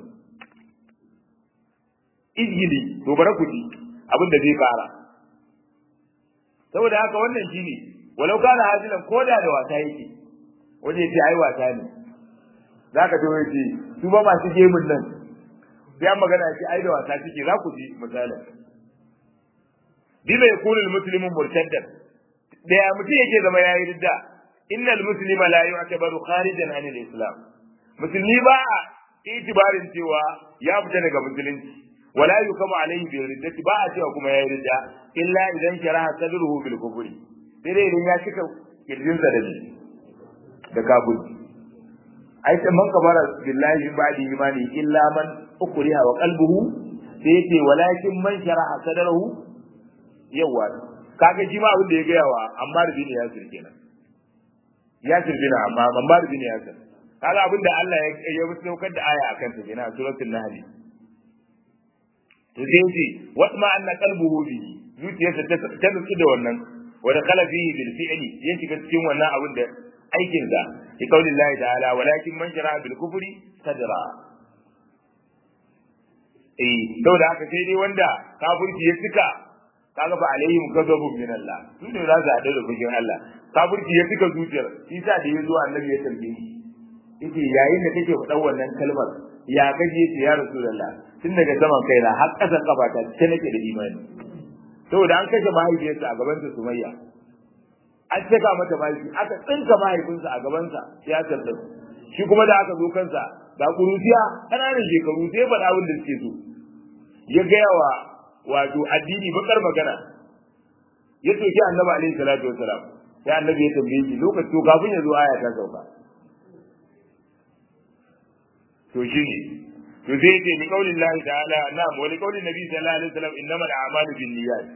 Speaker 1: izgili to bara ku ji abin da zai fara saboda haka wannan shine walau kana hajilan koda da wasa yake wani ya ce ai wasa ne zaka to yace su ba masu gemun nan sai an magana shi ai da wasa suke za ku ji misalin bima yakunu almuslimu murtaddan da ya mutum yake zama yayi ridda innal muslima la yu'tabaru kharijan an al-islam musulmi ba a itibarin cewa ya fita daga musulunci wala yukamu alayhi bi riddati ba a cewa kuma yayi ridda illa idan sharaha sadruhu bil kufri sai dai idan ya cika kirjin sa da shi da kabuli ai sai man kabara billahi ba'di imani illa man ukriha wa qalbuhu sai yace walakin man sharaha sadruhu yawa kaga shi ma abin da ya gaya wa amma da bin ya sirke nan ya sirke na amma amma da bin ya sirke kaga abin da Allah ya ya saukar da aya akan ta kenan suratul nahl to sai yace wa ma anna qalbuhu bi zuciyarsa ta nutsu da wannan wa da kala fihi bil fi'li ya shiga cikin wannan abin da aikin sa ki kaulillahi ta'ala walakin man jara bil kufri sadra eh saboda haka sai dai wanda kafirci ya cika kaga fa alaihim ghadabun min Allah su ne za su hada da fushin Allah kafirci ya cika zuciyar shi sa da yazo annabi ya tambaye shi yace yayin da kake faɗan wannan kalmar ya kaje yace ya rasulullah tun daga saman kaina har ƙasan kafata sai nake da imani saboda an kashe mahaifiyarsa a gaban ta Sumayya an saka mata mahaifi aka tsinka mahaifinsa a gaban sa ya tarda shi kuma da aka zo kansa ga kuruciya ƙananan shekaru sai faɗa abin da suke so ya gaya wa wato addini bakar magana ya soki annabi alaihi salatu wasalam sai annabi ya tambaye shi lokaci to kafin ya zo aya ta sauka to shine to sai ce ni kaulin Allah ta'ala na'am wa li kaulin nabi sallallahu alaihi wasallam innamal a'malu binniyat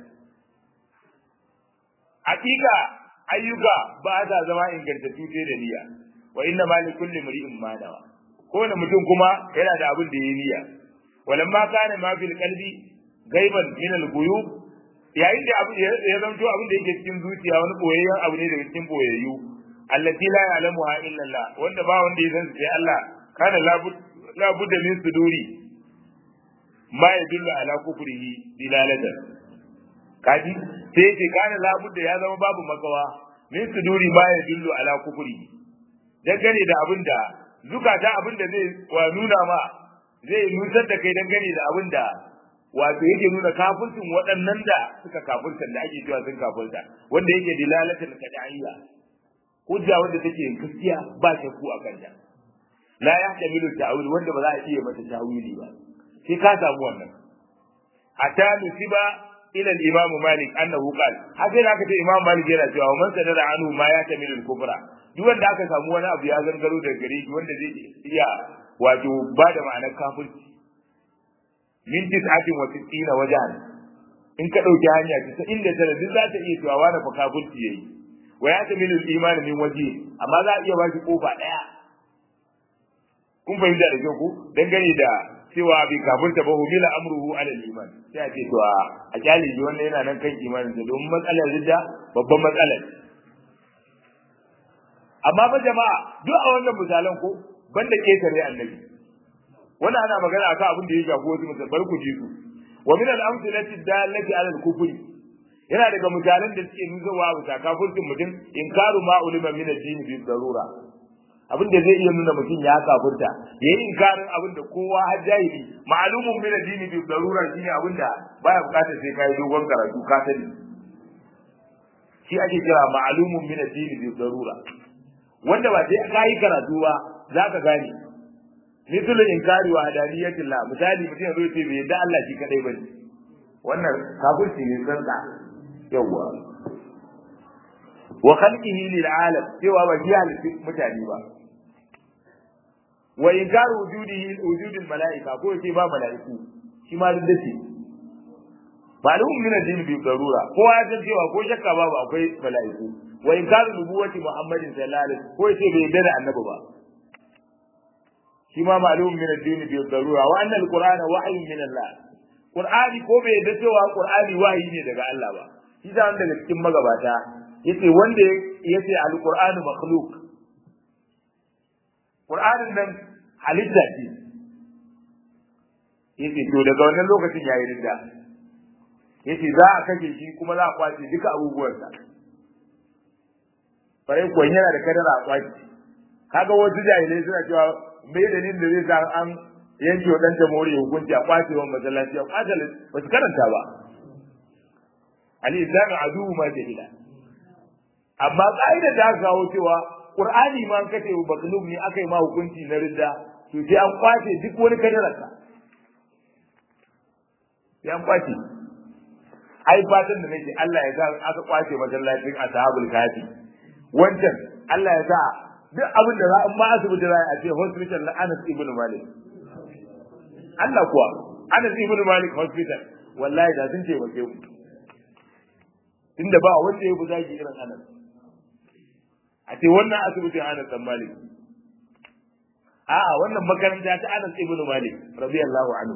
Speaker 1: hakika ayyuka ba za zama ingantattu sai da niyya wa inna ma li kulli mar'in ma nawa ko mutum kuma yana da abin da yayi niyya walamma kana ma fil qalbi gaiban min al-ghuyub yayin da abu ya zanto abin da yake cikin zuciya wani boyayyen abu ne daga cikin boyayyu allati la ya'lamuha illa Allah wanda ba wanda ya san sai Allah kana la budda min suduri ma yadullu ala kufrihi dilalatan kaji sai yake kana la budda ya zama babu makawa min suduri ma yadullu ala kufrihi dangane da abin da zukata abin da zai wa nuna ma zai nusar da kai dangane da abin da wato yake nuna kafircin waɗannan da suka kafirta da ake cewa sun kafirta wanda yake dilalatul kada'iyya hujja wanda take gaskiya ba shakku a kanta la yahtamilu ta'wil wanda ba za a iya mata ta'wili ba sai ka samu wannan hatta nusiba ila al-imam malik annahu qala haka da aka ce imam malik yana cewa man sadara anhu ma ya tamilu al-kufra duk wanda aka samu wani abu ya gangaro daga gare shi wanda zai iya wato ba da ma'anar kafirci min tis'atin wa tis'ina wajan in ka dauki hanya ta inda tare duk za ta iya cewa wani fa kafirci yayi wa ya tamilu al-iman min waji amma za a iya ba shi kofa daya kun fahimta da kyau ku dangane da cewa bi kafirta ba humila amruhu ala al-iman sai a ce to a kyale ji wannan yana nan kan imanin sa domin matsalar ridda babban matsalar amma ba jama'a duk a wannan misalan ko banda ketare annabi wannan ana magana akan abin da ya shafi wasu mutum bar ku ji su wa min al-amthilati dallati ala al-kufri yana daga misalan da suke nuzawa bisa kafircin mutum inkaru ma ulima min ad-din bi darura abin da zai iya nuna mutum ya kafirta yayin inkarin abin da kowa har jahili ma'lumun min ad-din bi darura shine abin da baya bukatar sai kai dogon karatu ka sani shi ake kira ma'lumun min ad-din bi darura wanda ba sai kai karatu ba zaka gane mithlu inkari wa hadaniyatillah misali mutum ya zo ya ce bai yadda Allah shi kadai bane wannan kafirci ne sanda yawa wa khalqihi lil alam cewa ba shi halitta mutane ba wa inkaru wujudihi wujudil malaika ko yace ba malaiku shi ma duk dace malum min ad-din bi darura ko ya san cewa ko shakka babu akwai malaiku wa inkaru nubuwati muhammadin sallallahu alaihi wasallam ko yace bai yarda da annabi ba shi ma malum min ad-din bi darura wa anna al-qur'ana wahyun min Allah qur'ani ko bai yarda cewa qur'ani wahayi ne daga Allah ba shi da daga cikin magabata yace wanda yace al-qur'anu makhluq qur'anin nan halitta ce yace to daga wannan lokacin yayi rinda yace za a kashe shi kuma za a kwace duka abubuwansa bare ko yana da kadara a kwace kaga wasu jahilai suna cewa me dalilin da zai sa an yanke wadan jamhuri hukunci a kwace wa masallaci a kwace ba su karanta ba al-islam adu ma jahila amma kaida da aka kawo cewa qur'ani ma an kace baklub ne akai ma hukunci na ridda to sai an kwace duk wani kadararka sai an kwace ai fatan da nake Allah ya sa aka kwace masallacin ashabul kafi wancan Allah ya sa duk abin da za a ma asibiti za a ce hospital na Anas ibn Malik Allah kuwa Anas ibn Malik hospital wallahi da sun ce wace mu inda ba wanda ya buza ki irin Anas a ce wannan asibitin Anas ibn Malik a'a wannan makaranta ta Anas ibn Malik radiyallahu anhu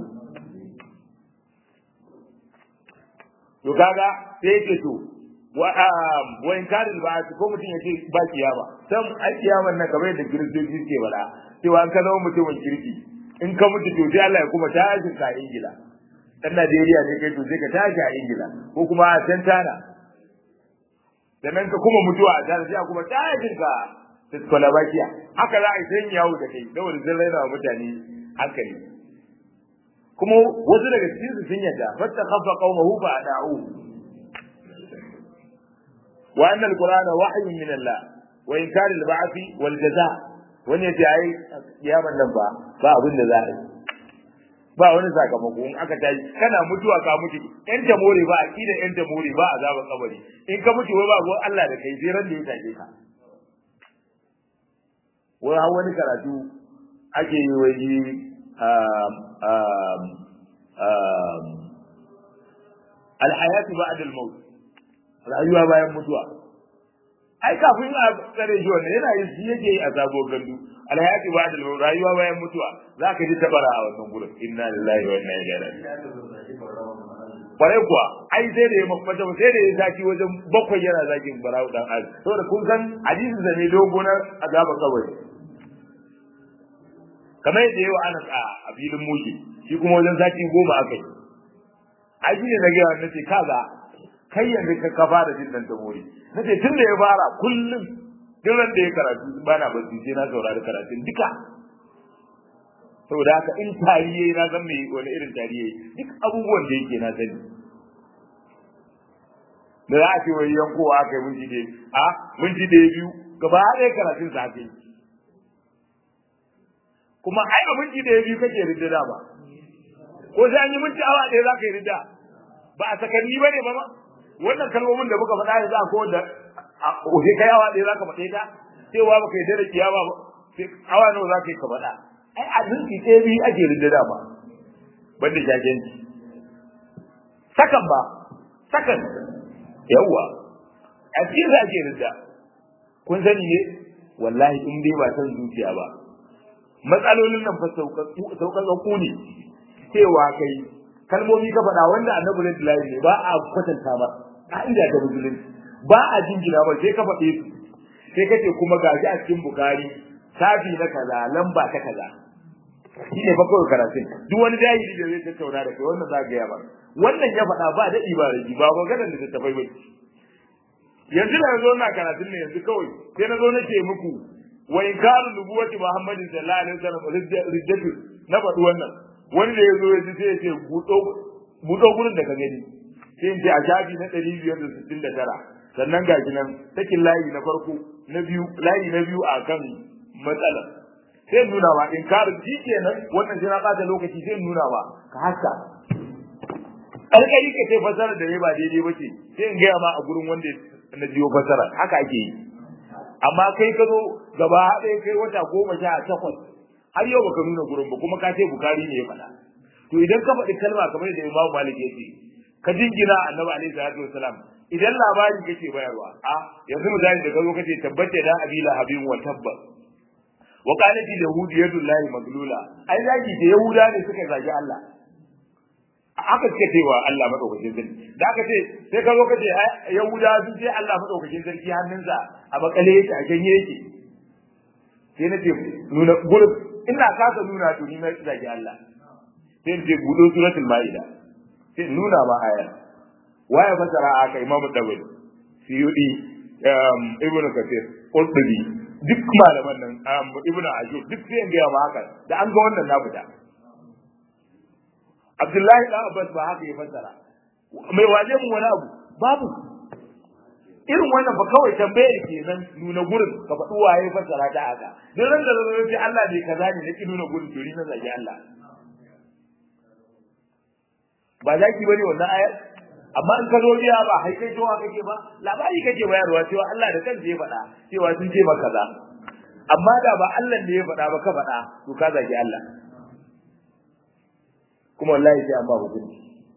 Speaker 1: to kaga sai yake to wa wa inkaril ba'th ko mutum yake ba kiyama san ai kiyaman nan kamar da kiristoci ke bada cewa an ka zama mutumin kirki in ka mutu to sai Allah ya kuma tashi ka Ingila dan Najeriya ne kai to sai ka tashi a Ingila ko kuma a Tantana sannan ka kuma mutuwa a Tantana sai kuma tashi ka Czechoslovakia haka za a yi sai yawo da kai saboda zan raina wa mutane hankali kuma wasu daga cikin su sun yadda fatta khafa qaumahu fa ada'u wa anna al-qur'ana wahyun min Allah wa inkar al-ba'th wal jazaa wani yace ai kiyaman nan ba ba abin da za a yi ba wani sakamako in aka tashi kana mutuwa ka mutu yan tamore ba akida yan tamore ba azaban kabari in ka mutu ba ruwan Allah da kai sai ran da ya take ka wai har wani karatu ake yi wai um um um al-hayatu ba'da al-maut rayuwa bayan mutuwa ai kafin a tsare shi wannan yana yin shi yake a sabo gandu alhayati ba'da rayuwa bayan mutuwa zaka ji tabara a wannan gurin inna lillahi wa inna ilaihi raji'un kwarai kuwa ai sai da ya mafata sai da ya zaki wajen bakwai yana zakin bara'u dan az saboda kun san hadisin da ne dogonar azaba kawai kamar yadda yawa ana a filin mushi shi kuma wajen zaki goma akai ai shi ne na gaya nace kaga kai yanzu ka ka fara jin dan tamori nace tun da ya fara kullum duk ran da ya karatu bana bacci sai na saurari karatun duka saboda haka in tarihi na san me wani irin tarihi duk abubuwan da yake na sani da za a ce wai yankowa aka yi mun ji dai a mun ji dai biyu gaba ɗaya karatun sa kai kuma ai ba mun ji dai biyu kake ridda ba ko sai an yi minti awa ɗaya za ka yi ridda ba a sakanni ba ne ba ma wannan kalmomin da muka faɗa yanzu a ko da ohe kai awa ɗaya za ka faɗe ta cewa baka yi da kiyama ba sai awa nawa za ka yi ka faɗa ai a minti ɗaya biyu ake ridda ba banda jajenci sakan ba sakan yawwa a cikin za ake ridda kun sani ne wallahi in dai ba san zuciya ba matsalolin nan fa sauƙaƙa ne cewa kai kalmomi ka faɗa wanda annabi sallallahu ne ba a kwatanta ba ka'ida ta musulunci ba a jingina ba sai ka faɗe su sai kace kuma gashi a cikin bukari safi na kaza lamba ta kaza shine fa kawai karatun duk wani jahili da zai tattauna da kai wannan za ga ya ba wannan ya faɗa ba daɗi ba rigi ba maganar da ta tafai ba yanzu da zo na karatun ne yanzu kawai sai na zo nake muku wa inkaru nubuwati muhammadin sallallahu alaihi wasallam riddatu na faɗi wannan wani da yazo yaji sai ya ce budo budo gurin da ka gani sai in ce a shafi na ɗari biyar da sittin da tara sannan gashi nan sakin layi na farko na biyu layi na biyu akan matsala sai nuna ba inkaru shi kenan wannan sai na bata lokaci sai nuna ba ka haka alƙali ka ce fasara da ne ba daidai ba ce sai in gaya ma a gurin wanda na jiyo fasara haka ake yi amma kai ka zo gaba ɗaya kai wata goma sha takwas har yau baka nuna gurin ba kuma ka ce bukari ne ya faɗa to idan ka faɗi kalma kamar da imamu malik ya ce ka jingina annabi alaihi salatu wasalam idan labari kake bayarwa a yanzu misali da ka zo kace tabbata da abila habin wa tabbas wa qalat yahud yadullahi maglula ai zaki da yahuda ne suka zagi Allah aka ce cewa Allah madaukakin sarki da aka ce sai ka zo kace yahuda sun ce Allah madaukakin sarki hannunsa a bakale yake a ganye yake sai nace nuna gurin ina kasa nuna to ni na zagi Allah sai nace gudo suratul maida sai nuna ma aya waya fasara aka imamu dawud suyudi ibnu kathir qurtubi duk malaman nan ibnu ajur duk sai ga ma haka da an ga wannan na fita Abdullahi da Abbas ba haka ya fassara mai waje mu wani abu babu irin wannan ba kawai tambaye kenan nuna gurin ka faɗi waye fassara ta haka dan ran da zan ce Allah ne kaza ne nake nuna gurin to na zagi Allah ba zaki bane wannan ayat amma in ka zo biya ba hai kai jowa kake ba labari kake bayarwa cewa Allah da kansa ya faɗa cewa sun ce maka kaza amma da ba Allah ne ya faɗa ba ka faɗa to ka zagi Allah kuma wallahi sai an ba hukunci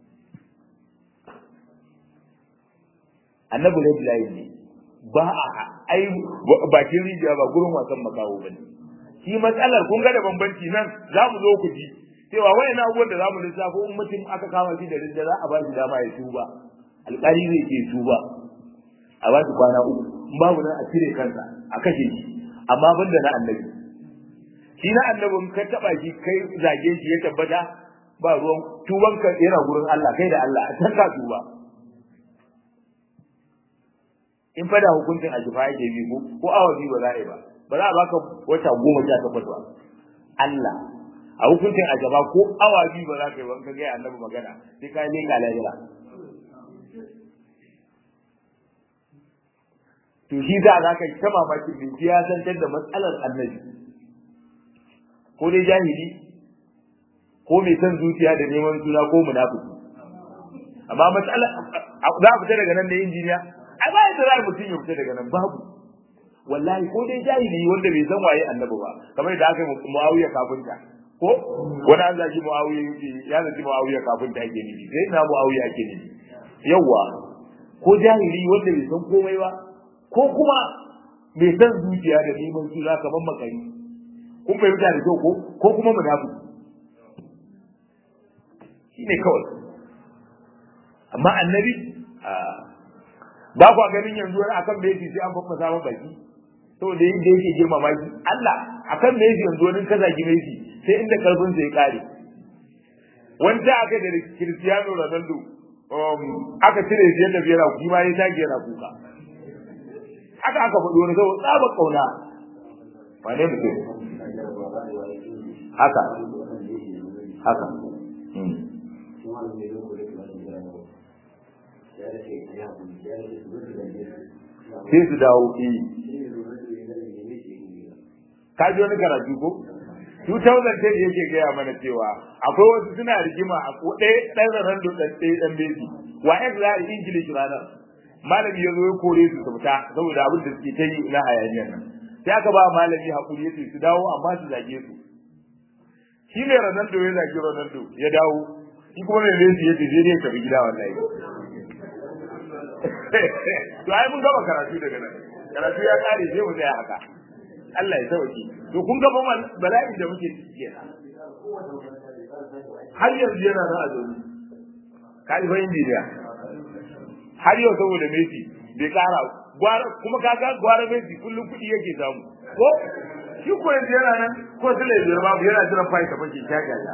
Speaker 1: annabi Ibrahim ne ba a ai bakin rijiya ba gurin wasan makawo bane shi matsalar kun ga da bambanci nan za mu zo ku ji cewa wayan abubuwan da za mu lissafo in mutum aka kama shi da rinda za a ba shi dama ya tuba alƙali zai ke tuba a ba shi kwana uku in babu nan a cire kansa a kashe shi amma banda na annabi shi na annabin ka taba shi kai zage shi ya tabbata ba ruwan tubanka yana gurin Allah kai da Allah a tanka tuba in fada hukuncin a jifa yake bi ko ko awa biyu ba za a yi ba ba za a baka wata goma sha takwas ba Allah a hukuncin a gaba ko awa biyu ba za ka yi ba ka ga annabi magana sai ka yi kalajira to shi za ka yi ta mamaki bin ya san da matsalar annabi ko dai jahili ko mai san zuciya da neman suna ko munafiki amma matsala za a fita daga nan da injiniya ai ba yadda za mutum ya fita daga nan babu wallahi ko dai jahili wanda bai san waye annabi ba kamar da aka yi muawiya kafinta ko wani an zaki muawiya ya zaki muawiya kafinta ake nufi sai na muawiya ake nufi yawa ko jahili wanda bai san komai ba ko kuma bai san zuciya da neman suna kamar makari kun fahimta da kyau ko ko kuma munafiki shine kawai amma annabi ba ku ganin yanzu wani akan Messi sai an faffasa masa baki to da yadda yake girmama shi Allah akan Messi yanzu wani kaza gi Messi sai inda karfin sa ya kare wanda aka da Cristiano Ronaldo um aka cire shi yadda biyar ku ma ya tage yana kuka aka aka faɗi wani sau tsaba kauna ba ne mutum haka haka sai su dawo eh ka ji wani karatu ko two thousand ten yake gaya mana cewa akwai wasu suna rigima a ko ɗaya ɗan ranar da ɗaya ɗan bezi wa ya za a English ranar malami ya zo ya kore su su fita saboda abin da suke ta yi na hayaniyar nan sai aka ba malami hakuri ya ce su dawo amma su zage su shi ne Ronaldo ya zage Ronaldo ya dawo shi kuma mai Messi ya ce zai ne tafi gida wallahi to ai mun gaba karatu daga nan karatu ya kare sai mu tsaya haka Allah ya sauke to kun ga bala'i da muke ciki har yanzu yana da azumi kai fa injiniya har yau saboda Messi bai kara gwara kuma kaga gwara Messi kullum kudi yake samu ko shi ko yanzu yana nan ko sai da babu yana jira fai ta bace shagaja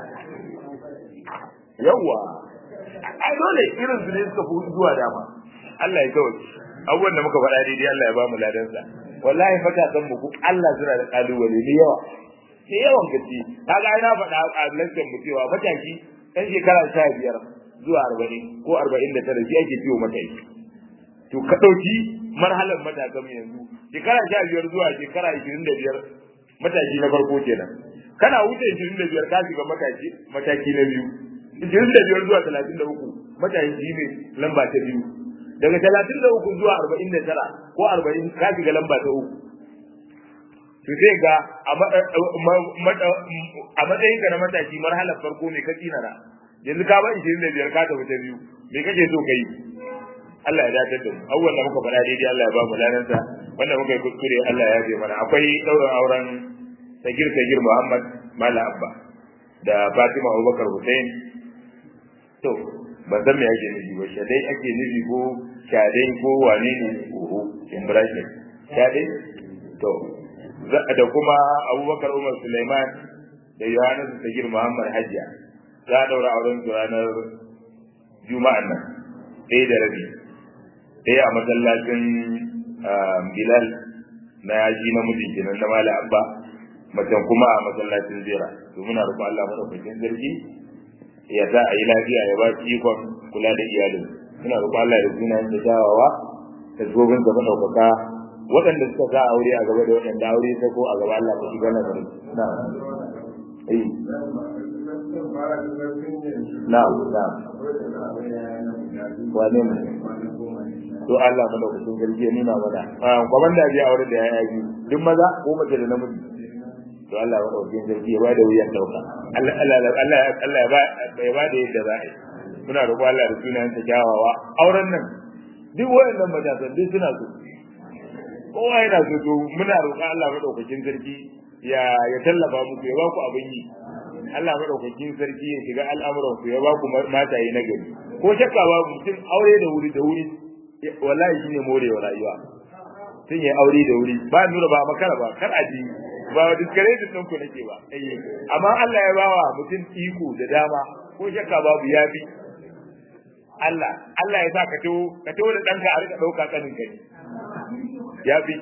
Speaker 1: yawa ai dole irin su ne suka fi zuwa dama Allah ya sauke abubuwan da muka faɗa daidai Allah ya ba mu ladansa wallahi fata san mu Allah zura da kalubale ne yawa sai yawan gaci kaga ai na faɗa a lantan mu cewa mataki ɗan shekara sha biyar zuwa arba'in ko arba'in da tara shi ake ciwo mataki to ka ɗauki marhalar matakan yanzu shekara sha biyar zuwa shekara ashirin da biyar mataki na farko kenan kana wuce ashirin da biyar ka shiga mataki mataki na biyu ashirin da biyar zuwa talatin da uku mataki ne lamba ta biyu daga talatin da uku zuwa arba'in da tara ko arba'in ka shiga lamba ta uku to sai ga a matsayin ka na mataki marhalar farko mai ka tsinara yanzu ka ba ishirin da biyar ka tafi ta biyu me kake so ka yi Allah ya dace da mu awwal da muka faɗa daidai Allah ya ba mu lanansa wanda muka yi kuskure Allah ya yafe mana akwai daurin auren Sagir Sagir Muhammad Mala Abba da Fatima Abubakar Hussein to ban san me ake nufi ba shadai ake nufi ko shadai ko wane ne oho in bracket shadai to da kuma Abubakar Umar Sulaiman da Yohanas Sagir Muhammad Hajja za a daura auren su ranar Juma'an nan ɗaya da rabi ɗaya a masallacin Bilal na yaji na mutum kenan na Malam Abba macen kuma a masallacin Zira to muna roƙon Allah madaukakin sarki ya sa a yi lafiya ya ba su ikon kula da iyalin muna roƙon Allah ya suna yin dawawa da zobin da madaukaka waɗanda suka sa aure a gaba da waɗanda aure ta ko a gaba Allah ka shiga na gari na eh na'am na'am wane ne to Allah madaukakin sarki ya nuna mana kwaman da biya aure da yaya biyu duk maza ko mace da namiji to Allah madaukakin sarki ya bada wuyan dauka Allah Allah Allah Allah ya ba ya bada yadda za a yi muna roƙo Allah da sunan ta kyawawa auren nan duk wayannan matasan duk suna so kowa yana so to muna roƙo Allah madaukakin sarki ya ya tallafa muku ya ba ku abin yi Allah madaukakin sarki ya shiga al'amuran ku ya ba ku mataye na gari ko shakka babu mutum aure da wuri da wuri wallahi shine morewa rayuwa tun ya aure da wuri ba nura ba makara ba kar aji ba discourage din ku nake ba eh amma Allah ya bawa mutum iko da dama ko shakka babu yafi Allah Allah ya sa ka to ka to da danka a rika dauka kanin kai yafi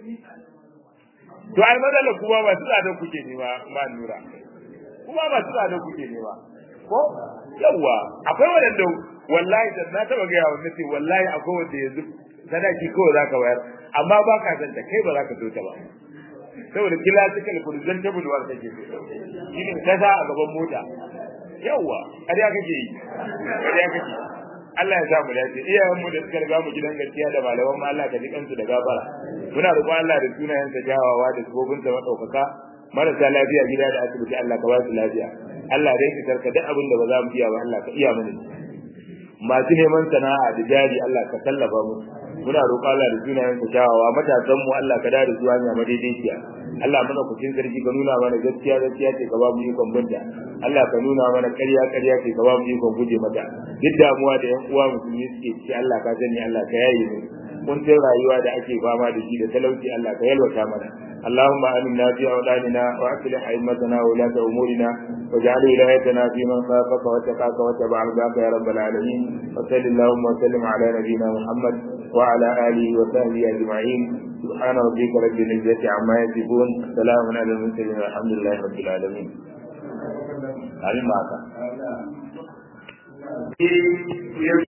Speaker 1: to ai madalla kuma ba su da kuke ne ba ma nura kuma ba su da kuke ne ba ko yawa akwai wadanda wallahi da na taba ga yawa nace wallahi akwai wanda yanzu sadaki kawai zaka bayar amma ba ka san ta kai ba zaka so ta ba saboda classical presentable war take shi ta sa a gaban mota yawa kariya kake yi kariya kake Allah ya samu dace iyayen mu da suka riga mu gidan gaskiya da malaman mu Allah ka ji kansu da gafara muna roƙon Allah da sunayen sa jawawa da sabobin sa madaukaka marasa lafiya gida da asibiti Allah ka ba su lafiya Allah dai ka karka duk abin da ba za mu iya ba Allah ka iya mana masu neman sana'a da jari Allah ka tallafa musu muna roƙo Allah da sunayen ka kyawawa matasan mu Allah ka dare su hanya madaidaiciya Allah muna kucin sarki ka nuna mana gaskiya gaskiya ce ka ba mu ikon binta Allah ka nuna mana ƙarya ƙarya ce ka ba mu ikon guje mata duk damuwa da yan uwa musulmi suke ciki Allah ka sani Allah ka yaye mu kuncin rayuwa da ake fama da shi da talauci Allah ka yalwata mana اللهم آمنا في أولادنا وأصلح أئمتنا وولاة أمورنا واجعل ولايتنا في من خافك واتقاك واتبع رضاك يا رب العالمين وصل اللهم وسلم على نبينا محمد وعلى آله وصحبه أجمعين سبحان ربك رب العزة عما يصفون سلام على المرسلين والحمد لله رب العالمين. هذه معك.